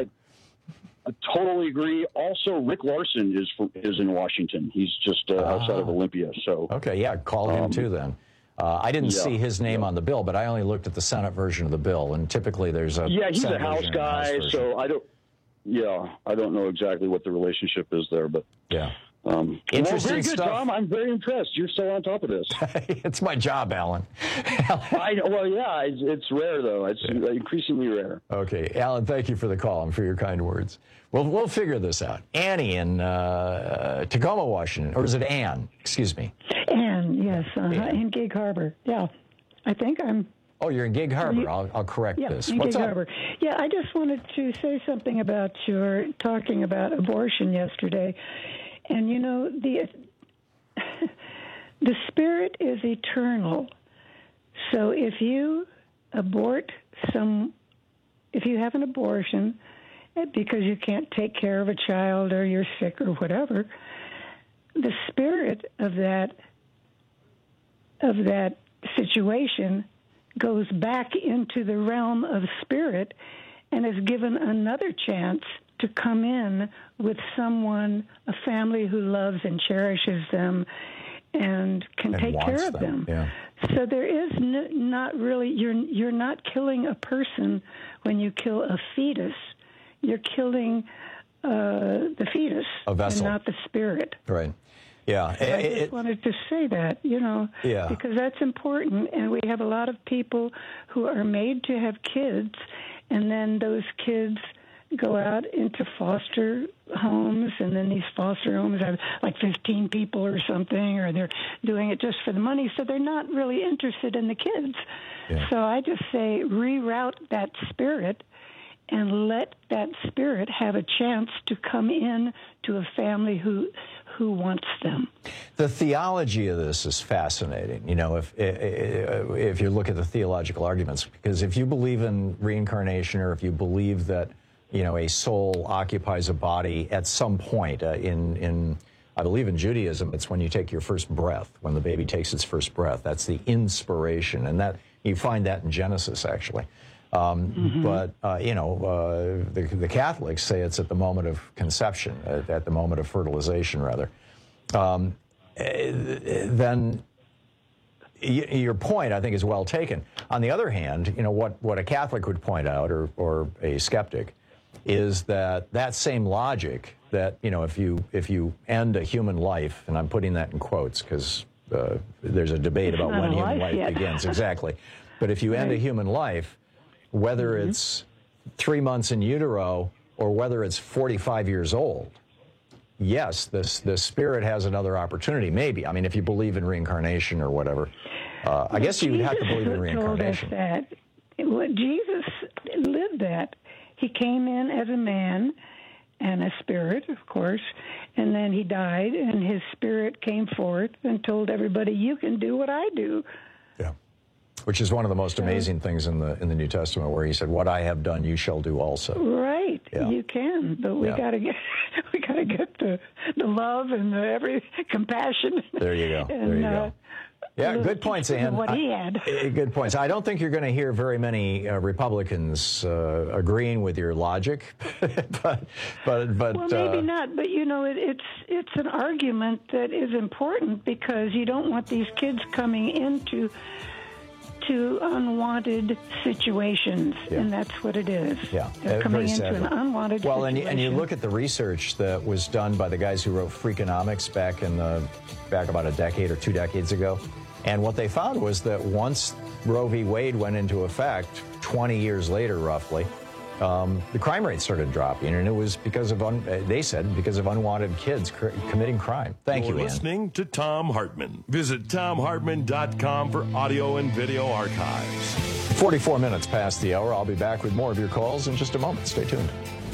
know. I, I totally agree. Also, Rick Larson is from, is in Washington. He's just uh, outside of Olympia. So Okay, yeah, call him Um, too then. Uh, I didn't yeah, see his name on the bill, but I only looked at the Senate version of the bill, and typically there's a yeah, he's Senate a House version and a House guy, version. so I don't. Yeah, I don't know exactly what the relationship is there, but yeah. Um, Interesting well, very good, stuff. Tom. I'm very impressed. You're so on top of this. It's my job, Alan. I know. Well, yeah, it's, it's rare though. It's Yeah. increasingly rare. Okay, Alan, thank you for the call and for your kind words. We'll we'll figure this out. Annie in uh, Tacoma, Washington, or is it Ann? Excuse me. Ann, yes, uh, Ann. in Gig Harbor. Yeah, I think I'm. Oh, you're in Gig Harbor. I'll I'll correct Yeah, this. in What's Gig up? Harbor. Yeah, I just wanted to say something about your talking about abortion yesterday, and you know the the spirit is eternal. So if you abort some, if you have an abortion because you can't take care of a child or you're sick or whatever, the spirit of that of that situation goes back into the realm of spirit and is given another chance to come in with someone, a family who loves and cherishes them and can And take wants care of them, them. yeah. So there is n- not really, you're you're not killing a person when you kill a fetus. You're killing uh, the fetus A vessel. and not the spirit. Right. Yeah. So I It- just it- wanted to say that, you know, Yeah. because that's important. And we have a lot of people who are made to have kids, and then those kids go out into foster homes, and then these foster homes have like fifteen people or something, or they're doing it just for the money, so they're not really interested in the kids. Yeah. So I just say reroute that spirit and let that spirit have a chance to come in to a family who who wants them. The theology of this is fascinating. You know, if if you look at the theological arguments, because if you believe in reincarnation, or if you believe that, you know, a soul occupies a body at some point uh, in in I believe in Judaism, it's when you take your first breath, when the baby takes its first breath. That's the inspiration, and that you find that in Genesis actually. Um, Mm-hmm. But, uh, you know, uh, the, the Catholics say it's at the moment of conception, at, at the moment of fertilization, rather. Um, then y- your point, I think, is well taken. On the other hand, you know, what, what a Catholic would point out, or, or a skeptic, is that that same logic that, you know, if you, if you end a human life, and I'm putting that in quotes because uh, there's a debate It's about not when a human life life yet. begins. Exactly. But if you end a Right. human life, whether Mm-hmm. it's three months in utero or whether it's forty-five years old, yes, this the spirit has another opportunity. Maybe. I mean, if you believe in reincarnation or whatever, uh, I guess you would have to believe in reincarnation. Told us that. Well, Jesus lived that. He came in as a man and a spirit, of course, and then he died, and his spirit came forth and told everybody, "You can do what I do." Which is one of the most amazing things in the in the New Testament, where he said, "What I have done, you shall do also." Right, Yeah. you can, but we Yeah. gotta get we gotta get the the love and the every compassion. There you go. And, There you uh, go. Yeah, good points, Ann. What he had. I, good points. I don't think you're going to hear very many uh, Republicans uh, agreeing with your logic, but but but. Well, maybe uh, not. But you know, it, it's it's an argument that is important because you don't want these kids coming into to unwanted situations, Yeah. and that's what it is. Yeah, They're uh, coming very into sadly. an unwanted well, situation. and you, and you look at the research that was done by the guys who wrote Freakonomics back in the back about a decade or two decades ago, and what they found was that once Roe v. Wade went into effect, twenty years later, roughly, um, the crime rate started dropping, and it was because of un, they said because of unwanted kids cr- committing crime. Thank You're you, Ann. listening to Tom Hartman. Visit tom hartman dot com for audio and video archives. forty-four minutes past the hour. I'll be back with more of your calls in just a moment. Stay tuned.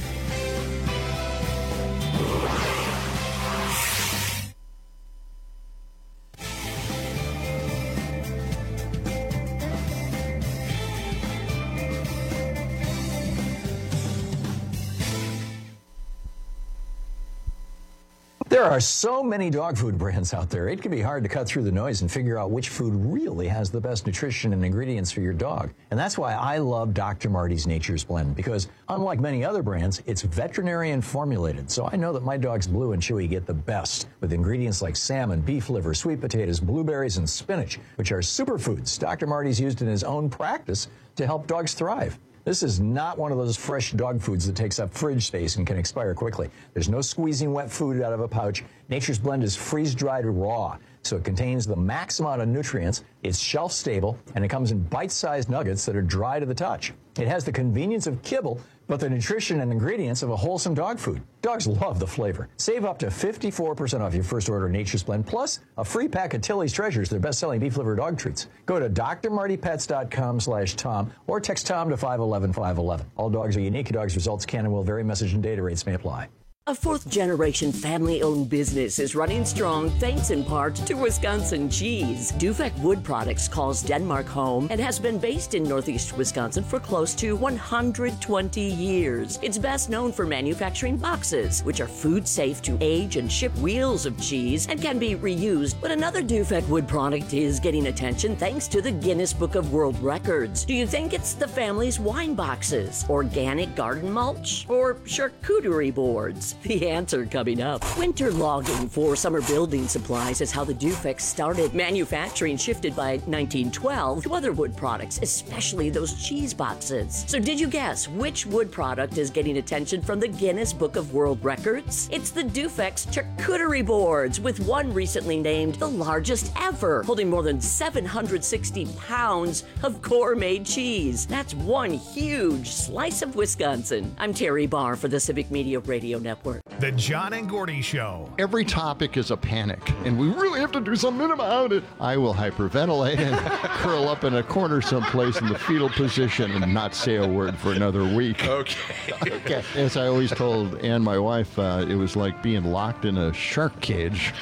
There are so many dog food brands out there, it can be hard to cut through the noise and figure out which food really has the best nutrition and ingredients for your dog. And that's why I love Doctor Marty's Nature's Blend, because unlike many other brands, it's veterinarian formulated. So I know that my dogs Blue and Chewy get the best with ingredients like salmon, beef liver, sweet potatoes, blueberries, and spinach, which are superfoods Doctor Marty's used in his own practice to help dogs thrive. This is not one of those fresh dog foods that takes up fridge space and can expire quickly. There's no squeezing wet food out of a pouch. Nature's Blend is freeze-dried raw, so it contains the max amount of nutrients, it's shelf-stable, and it comes in bite-sized nuggets that are dry to the touch. It has the convenience of kibble, but the nutrition and ingredients of a wholesome dog food. Dogs love the flavor. Save up to fifty-four percent off your first order of Nature's Blend, plus a free pack of Tilly's Treasures, their best-selling beef liver dog treats. Go to d r marty pets dot com slash Tom or text Tom to five one one five one one. All dogs are unique. Dogs' results can and will vary. Message and data rates may apply. A fourth-generation family-owned business is running strong thanks in part to Wisconsin cheese. Dufek Wood Products calls Denmark home and has been based in northeast Wisconsin for close to one hundred twenty years. It's best known for manufacturing boxes, which are food-safe to age and ship wheels of cheese and can be reused. But another Dufek Wood product is getting attention thanks to the Guinness Book of World Records. Do you think it's the family's wine boxes, organic garden mulch, or charcuterie boards? The answer coming up. Winter logging for summer building supplies is how the Dufek started. Manufacturing shifted by nineteen twelve to other wood products, especially those cheese boxes. So did you guess which wood product is getting attention from the Guinness Book of World Records? It's the Dufek's charcuterie boards, with one recently named the largest ever, holding more than seven hundred sixty pounds of gourmet cheese. That's one huge slice of Wisconsin. I'm Terry Barr for the Civic Media Radio Network. The John and Gordy Show. Every topic is a panic, and we really have to do something about it. I will hyperventilate and curl up in a corner someplace in the fetal position and not say a word for another week. Okay. Okay. As I always told Ann, my wife, uh, it was like being locked in a shark cage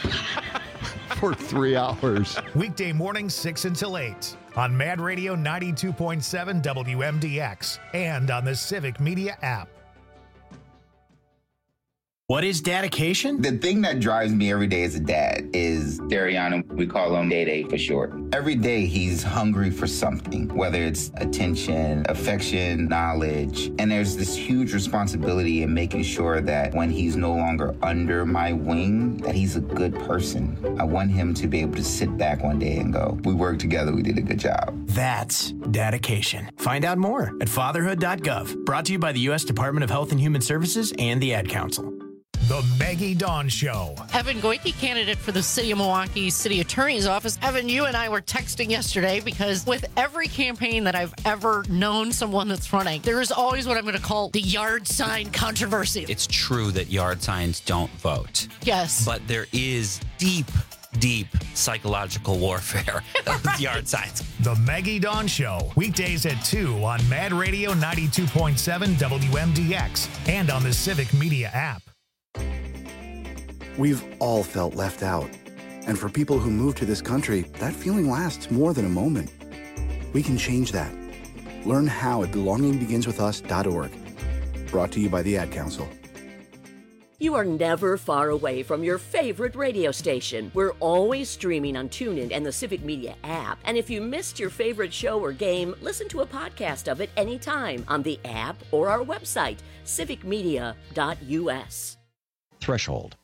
for three hours. Weekday mornings, six until eight on Mad Radio ninety-two point seven W M D X and on the Civic Media app. What is dedication? The thing that drives me every day as a dad is Dariano. We call him Day Day for short. Every day he's hungry for something, whether it's attention, affection, knowledge. And there's this huge responsibility in making sure that when he's no longer under my wing, that he's a good person. I want him to be able to sit back one day and go, we worked together, we did a good job. That's dedication. Find out more at fatherhood dot gov. Brought to you by the U S Department of Health and Human Services and the Ad Council. The Maggie Dawn Show. Evan Goyke, candidate for the City of Milwaukee City Attorney's Office. Evan, you and I were texting yesterday because with every campaign that I've ever known someone that's running, there is always what I'm going to call the yard sign controversy. It's true that yard signs don't vote. Yes. But there is deep, deep psychological warfare with yard signs. The Maggie Dawn Show. Weekdays at two on Mad Radio ninety-two point seven W M D X and on the Civic Media app. We've all felt left out. And for people who move to this country, that feeling lasts more than a moment. We can change that. Learn how at belonging begins with us dot org. Brought to you by the Ad Council. You are never far away from your favorite radio station. We're always streaming on TuneIn and the Civic Media app. And if you missed your favorite show or game, listen to a podcast of it anytime on the app or our website, civic media dot u s. Threshold.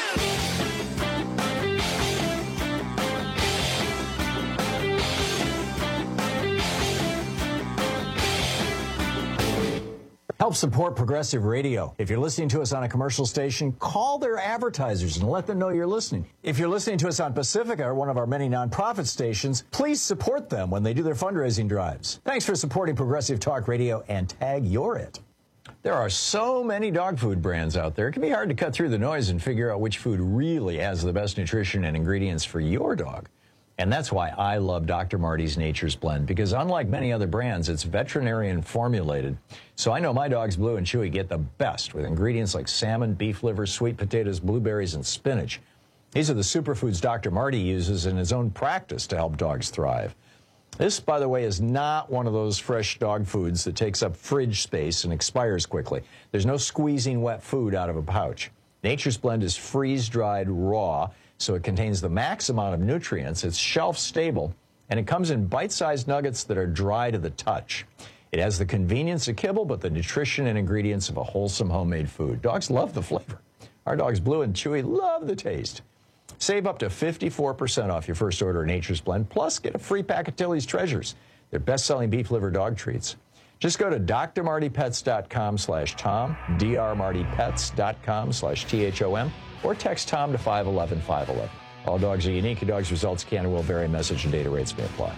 Help support Progressive Radio. If you're listening to us on a commercial station, call their advertisers and let them know you're listening. If you're listening to us on Pacifica, one of our many nonprofit stations, please support them when they do their fundraising drives. Thanks for supporting Progressive Talk Radio and tag You're It. There are so many dog food brands out there, it can be hard to cut through the noise and figure out which food really has the best nutrition and ingredients for your dog. And that's why I love Doctor Marty's Nature's Blend, because unlike many other brands, it's veterinarian formulated. So I know my dogs Blue and Chewy get the best with ingredients like salmon, beef liver, sweet potatoes, blueberries, and spinach. These are the superfoods Doctor Marty uses in his own practice to help dogs thrive. This, by the way, is not one of those fresh dog foods that takes up fridge space and expires quickly. There's no squeezing wet food out of a pouch. Nature's Blend is freeze-dried raw, so it contains the max amount of nutrients, it's shelf-stable, and it comes in bite-sized nuggets that are dry to the touch. It has the convenience of kibble, but the nutrition and ingredients of a wholesome homemade food. Dogs love the flavor. Our dogs Blue and Chewy love the taste. Save up to fifty-four percent off your first order of Nature's Blend, plus get a free pack of Tilly's Treasures, their best-selling beef liver dog treats. Just go to d r marty pets dot com slash tom, d r marty pets dot com slash T H O M, or text Tom to five one one, five one one. All dogs are unique, and dogs' results can and will vary. Message and data rates may apply.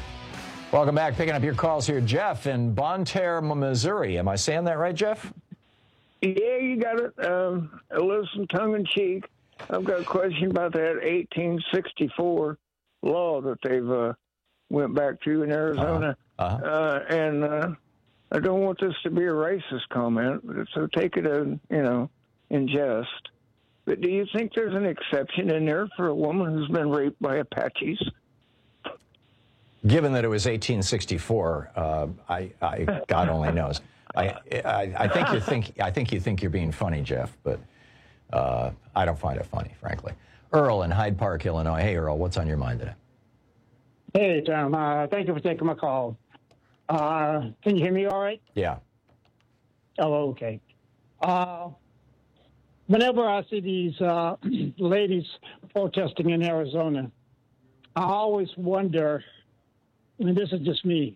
Welcome back. Picking up your calls here. Jeff in Bonne Terre, Missouri. Am I saying that right, Jeff? Yeah, you got it. Um, a little some tongue-in-cheek. I've got a question about that eighteen sixty-four law that they've uh, went back to in Arizona. Uh-huh. Uh-huh. Uh, and uh, I don't want this to be a racist comment, so take it as, you know, in jest. But do you think there's an exception in there for a woman who's been raped by Apaches? Given that it was eighteen sixty-four, uh, I, I, God only knows. I, I, I think you think, I think you think you're being funny, Jeff, but uh, I don't find it funny, frankly. Earl in Hyde Park, Illinois. Hey, Earl, what's on your mind today? Hey, Tom. Uh, thank you for taking my call. Uh, can you hear me all right? Yeah. Oh, okay. Uh, whenever I see these uh, ladies protesting in Arizona, I always wonder, and this is just me,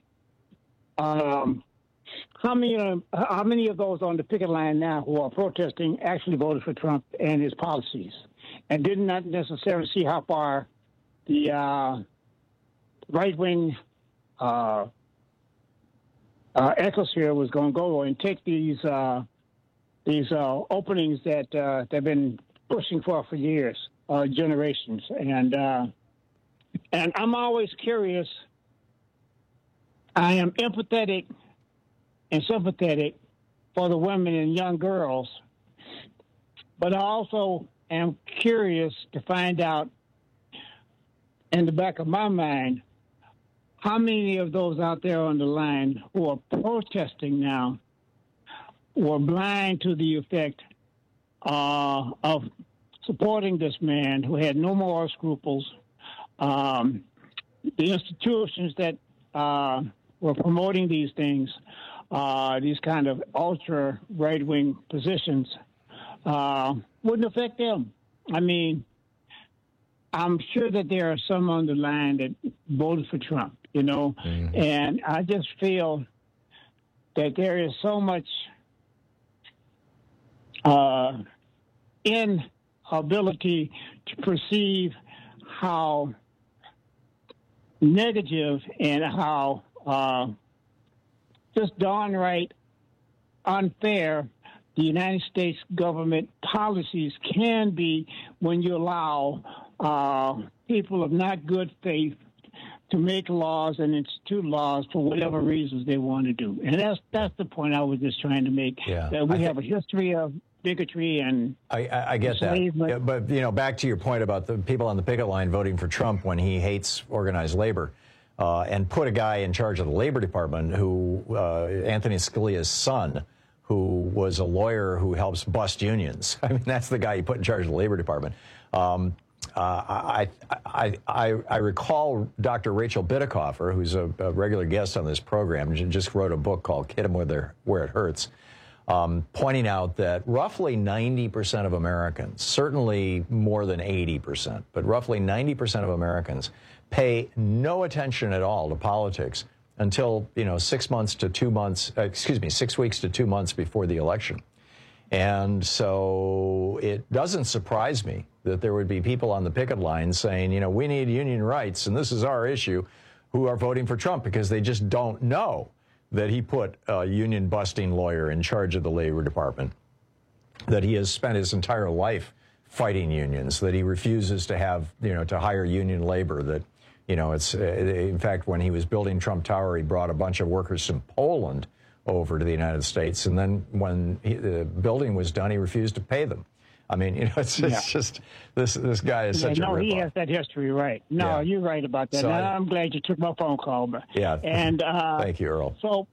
um, how many, uh, how many of those on the picket line now who are protesting actually voted for Trump and his policies and did not necessarily see how far the uh, right-wing uh, uh, ecosphere was going to go and take these uh, these uh, openings that uh, they've been pushing for for years, uh, generations, and uh, and I'm always curious. I am empathetic and sympathetic for the women and young girls, but I also am curious to find out in the back of my mind how many of those out there on the line who are protesting now were blind to the effect uh, of supporting this man who had no moral scruples. Um, the institutions that uh, were promoting these things, uh, these kind of ultra right-wing positions, uh, wouldn't affect them. I mean, I'm sure that there are some on the line that voted for Trump, you know, mm-hmm. and I just feel that there is so much uh, inability to perceive how negative and how uh, just downright unfair the United States government policies can be when you allow uh, people of not good faith to make laws and institute laws for whatever reasons they want to do. And that's that's the point I was just trying to make. Yeah. That we I have a history of bigotry and I, I, I get that. Yeah, but, you know, back to your point about the people on the picket line voting for Trump when he hates organized labor. Uh, and put a guy in charge of the Labor Department who, uh, Anthony Scalia's son, who was a lawyer who helps bust unions. I mean, that's the guy you put in charge of the Labor Department. Um, uh, I, I, I, I recall Doctor Rachel Bitecofer, who's a, a regular guest on this program, just wrote a book called "Hit 'em Where, Where It Hurts," um, pointing out that roughly ninety percent of Americans, certainly more than eighty percent, but roughly ninety percent of Americans pay no attention at all to politics until, you know, six months to two months, uh, excuse me, six weeks to two months before the election. And so it doesn't surprise me that there would be people on the picket line saying, you know, we need union rights and this is our issue, who are voting for Trump because they just don't know that he put a union busting lawyer in charge of the Labor Department, that he has spent his entire life fighting unions, that he refuses to have, you know, to hire union labor, that, you know, it's, uh, in fact, when he was building Trump Tower, he brought a bunch of workers from Poland over to the United States. And then when he, the building was done, he refused to pay them. I mean, you know, it's, it's Yeah. just, this this guy is Yeah, such no, a he ripoff. has that history right. No, Yeah. you're right about that. So And I- I'm glad you took my phone call. But, Yeah. And uh, Thank you, Earl. So,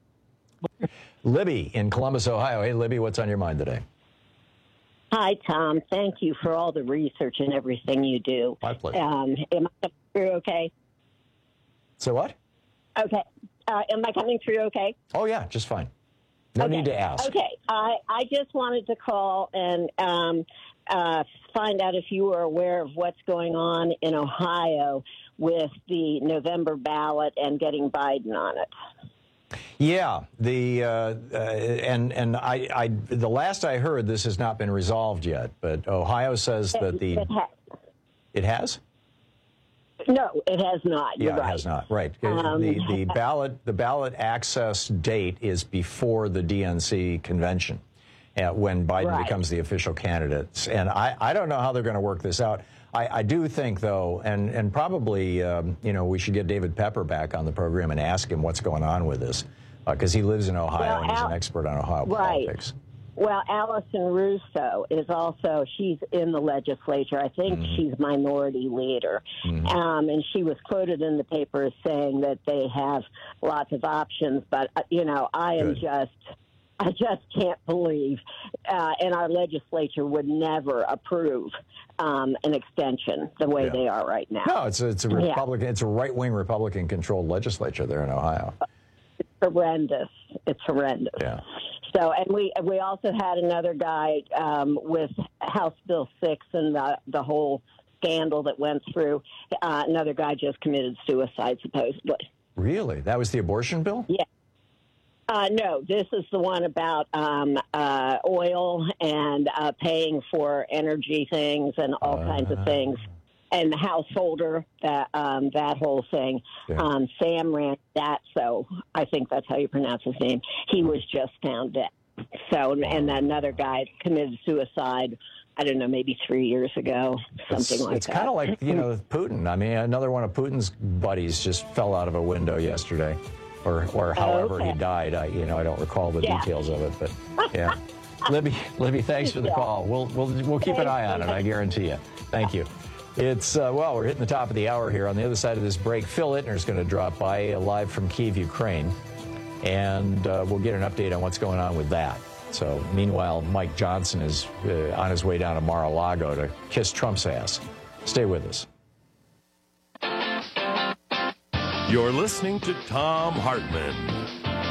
Libby in Columbus, Ohio. Hey, Libby, what's on your mind today? Hi, Tom. Thank you for all the research and everything you do. My pleasure. Um, am I coming through okay? So what? Okay. Uh, am I coming through okay? Oh, yeah, just fine. No Okay. need to ask. Okay. I, I just wanted to call and um, uh, find out if you were aware of what's going on in Ohio with the November ballot and getting Biden on it. Yeah, the uh, uh, and and I, I the last I heard, this has not been resolved yet. But Ohio says that the It has. it has. No, it has not. You're Yeah, it right. has not. Right. Um, the the ballot the ballot access date is before the D N C convention, uh, when Biden Right. becomes the official candidate. And I, I don't know how they're going to work this out. I, I do think, though, and and probably um, you know, we should get David Pepper back on the program and ask him what's going on with this, because uh, he lives in Ohio Well, and he's Al- an expert on Ohio Right. politics. Well, Allison Russo is also, she's in the legislature. I think Mm-hmm. she's minority leader. Mhm. Um, and she was quoted in the paper as saying that they have lots of options. But, uh, you know, I am Good. just, I just can't believe, uh, and our legislature would never approve um, an extension the way Yeah. they are right now. No, it's a, it's a Yeah. Republican, it's a right wing Republican controlled legislature there in Ohio. It's horrendous. It's horrendous. Yeah. So, and we we also had another guy um, with House Bill six and the the whole scandal that went through. Uh, another guy just committed suicide, supposedly. Really? That was the abortion bill? Yeah. Uh, no, this is the one about um, uh, oil and uh, paying for energy things and all Uh, kinds of things. And the householder, that um, that whole thing. Yeah. Um, Sam ran that, so I think that's how you pronounce his name. He was just found dead. So, and another guy committed suicide, I don't know, maybe three years ago, something it's, like it's that. kind of like, you know, Putin. I mean, another one of Putin's buddies just fell out of a window yesterday, or or however okay. he died. I, you know, I don't recall the Yeah. details of it, but yeah. Libby, Libby, thanks for the Yeah. call. We'll we'll we'll keep an eye on it. I guarantee you. Thank you. It's uh, well, we're hitting the top of the hour here. On the other side of this break, Phil Ittner is going to drop by uh, live from Kyiv, Ukraine, and uh, we'll get an update on what's going on with that. So, meanwhile, Mike Johnson is uh, on his way down to Mar-a-Lago to kiss Trump's ass. Stay with us. You're listening to Thom Hartmann.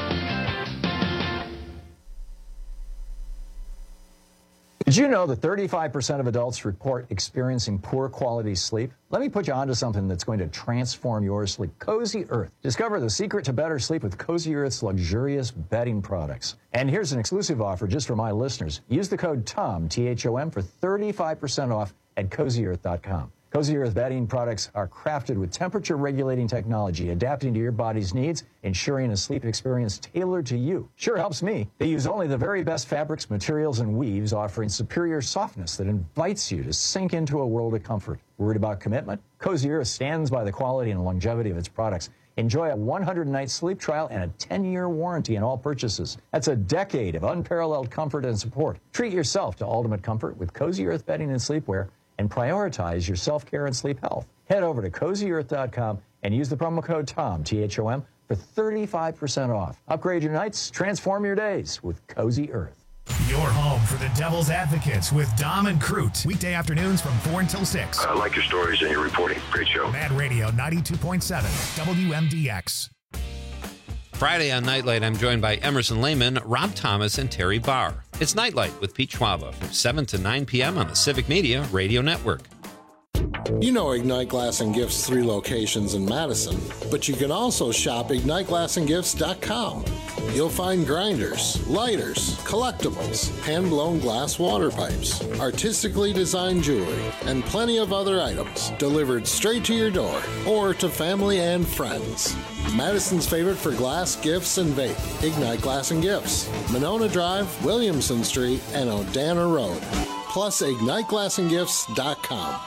Did you know that thirty-five percent of adults report experiencing poor quality sleep? Let me put you onto something that's going to transform your sleep. Cozy Earth. Discover the secret to better sleep with Cozy Earth's luxurious bedding products. And here's an exclusive offer just for my listeners. Use the code TOM, T H O M, for thirty-five percent off at cozy earth dot com. Cozy Earth bedding products are crafted with temperature-regulating technology, adapting to your body's needs, ensuring a sleep experience tailored to you. Sure helps me. They use only the very best fabrics, materials, and weaves, offering superior softness that invites you to sink into a world of comfort. Worried about commitment? Cozy Earth stands by the quality and longevity of its products. Enjoy a one hundred night sleep trial and a ten year warranty on all purchases. That's a decade of unparalleled comfort and support. Treat yourself to ultimate comfort with Cozy Earth bedding and sleepwear, and prioritize your self-care and sleep health. Head over to cozy earth dot com and use the promo code TOM, T H O M, for thirty-five percent off. Upgrade your nights, transform your days with Cozy Earth. Your home for the Devil's Advocates with Dom and Crute. Weekday afternoons from four until six. I like your stories and your reporting. Great show. Mad Radio ninety-two point seven W M D X. Friday on Nightlight, I'm joined by Emerson Lehman, Rob Thomas, and Terry Barr. It's Nightlight with Pete Schwaba from seven to nine p.m. on the Civic Media Radio Network. You know Ignite Glass and Gifts' three locations in Madison, but you can also shop ignite glass and gifts dot com. You'll find grinders, lighters, collectibles, hand-blown glass water pipes, artistically designed jewelry, and plenty of other items delivered straight to your door or to family and friends. Madison's favorite for glass, gifts, and vape, Ignite Glass and Gifts, Monona Drive, Williamson Street, and Odana Road. Plus ignite glass and gifts dot com.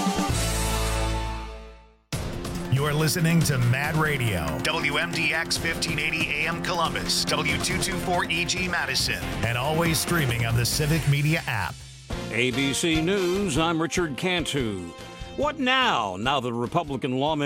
You're listening to Mad Radio, W M D X fifteen eighty A M Columbus, W two twenty-four E G Madison, and always streaming on the Civic Media app. A B C News, I'm Richard Cantu. What now, now that Republican lawmakers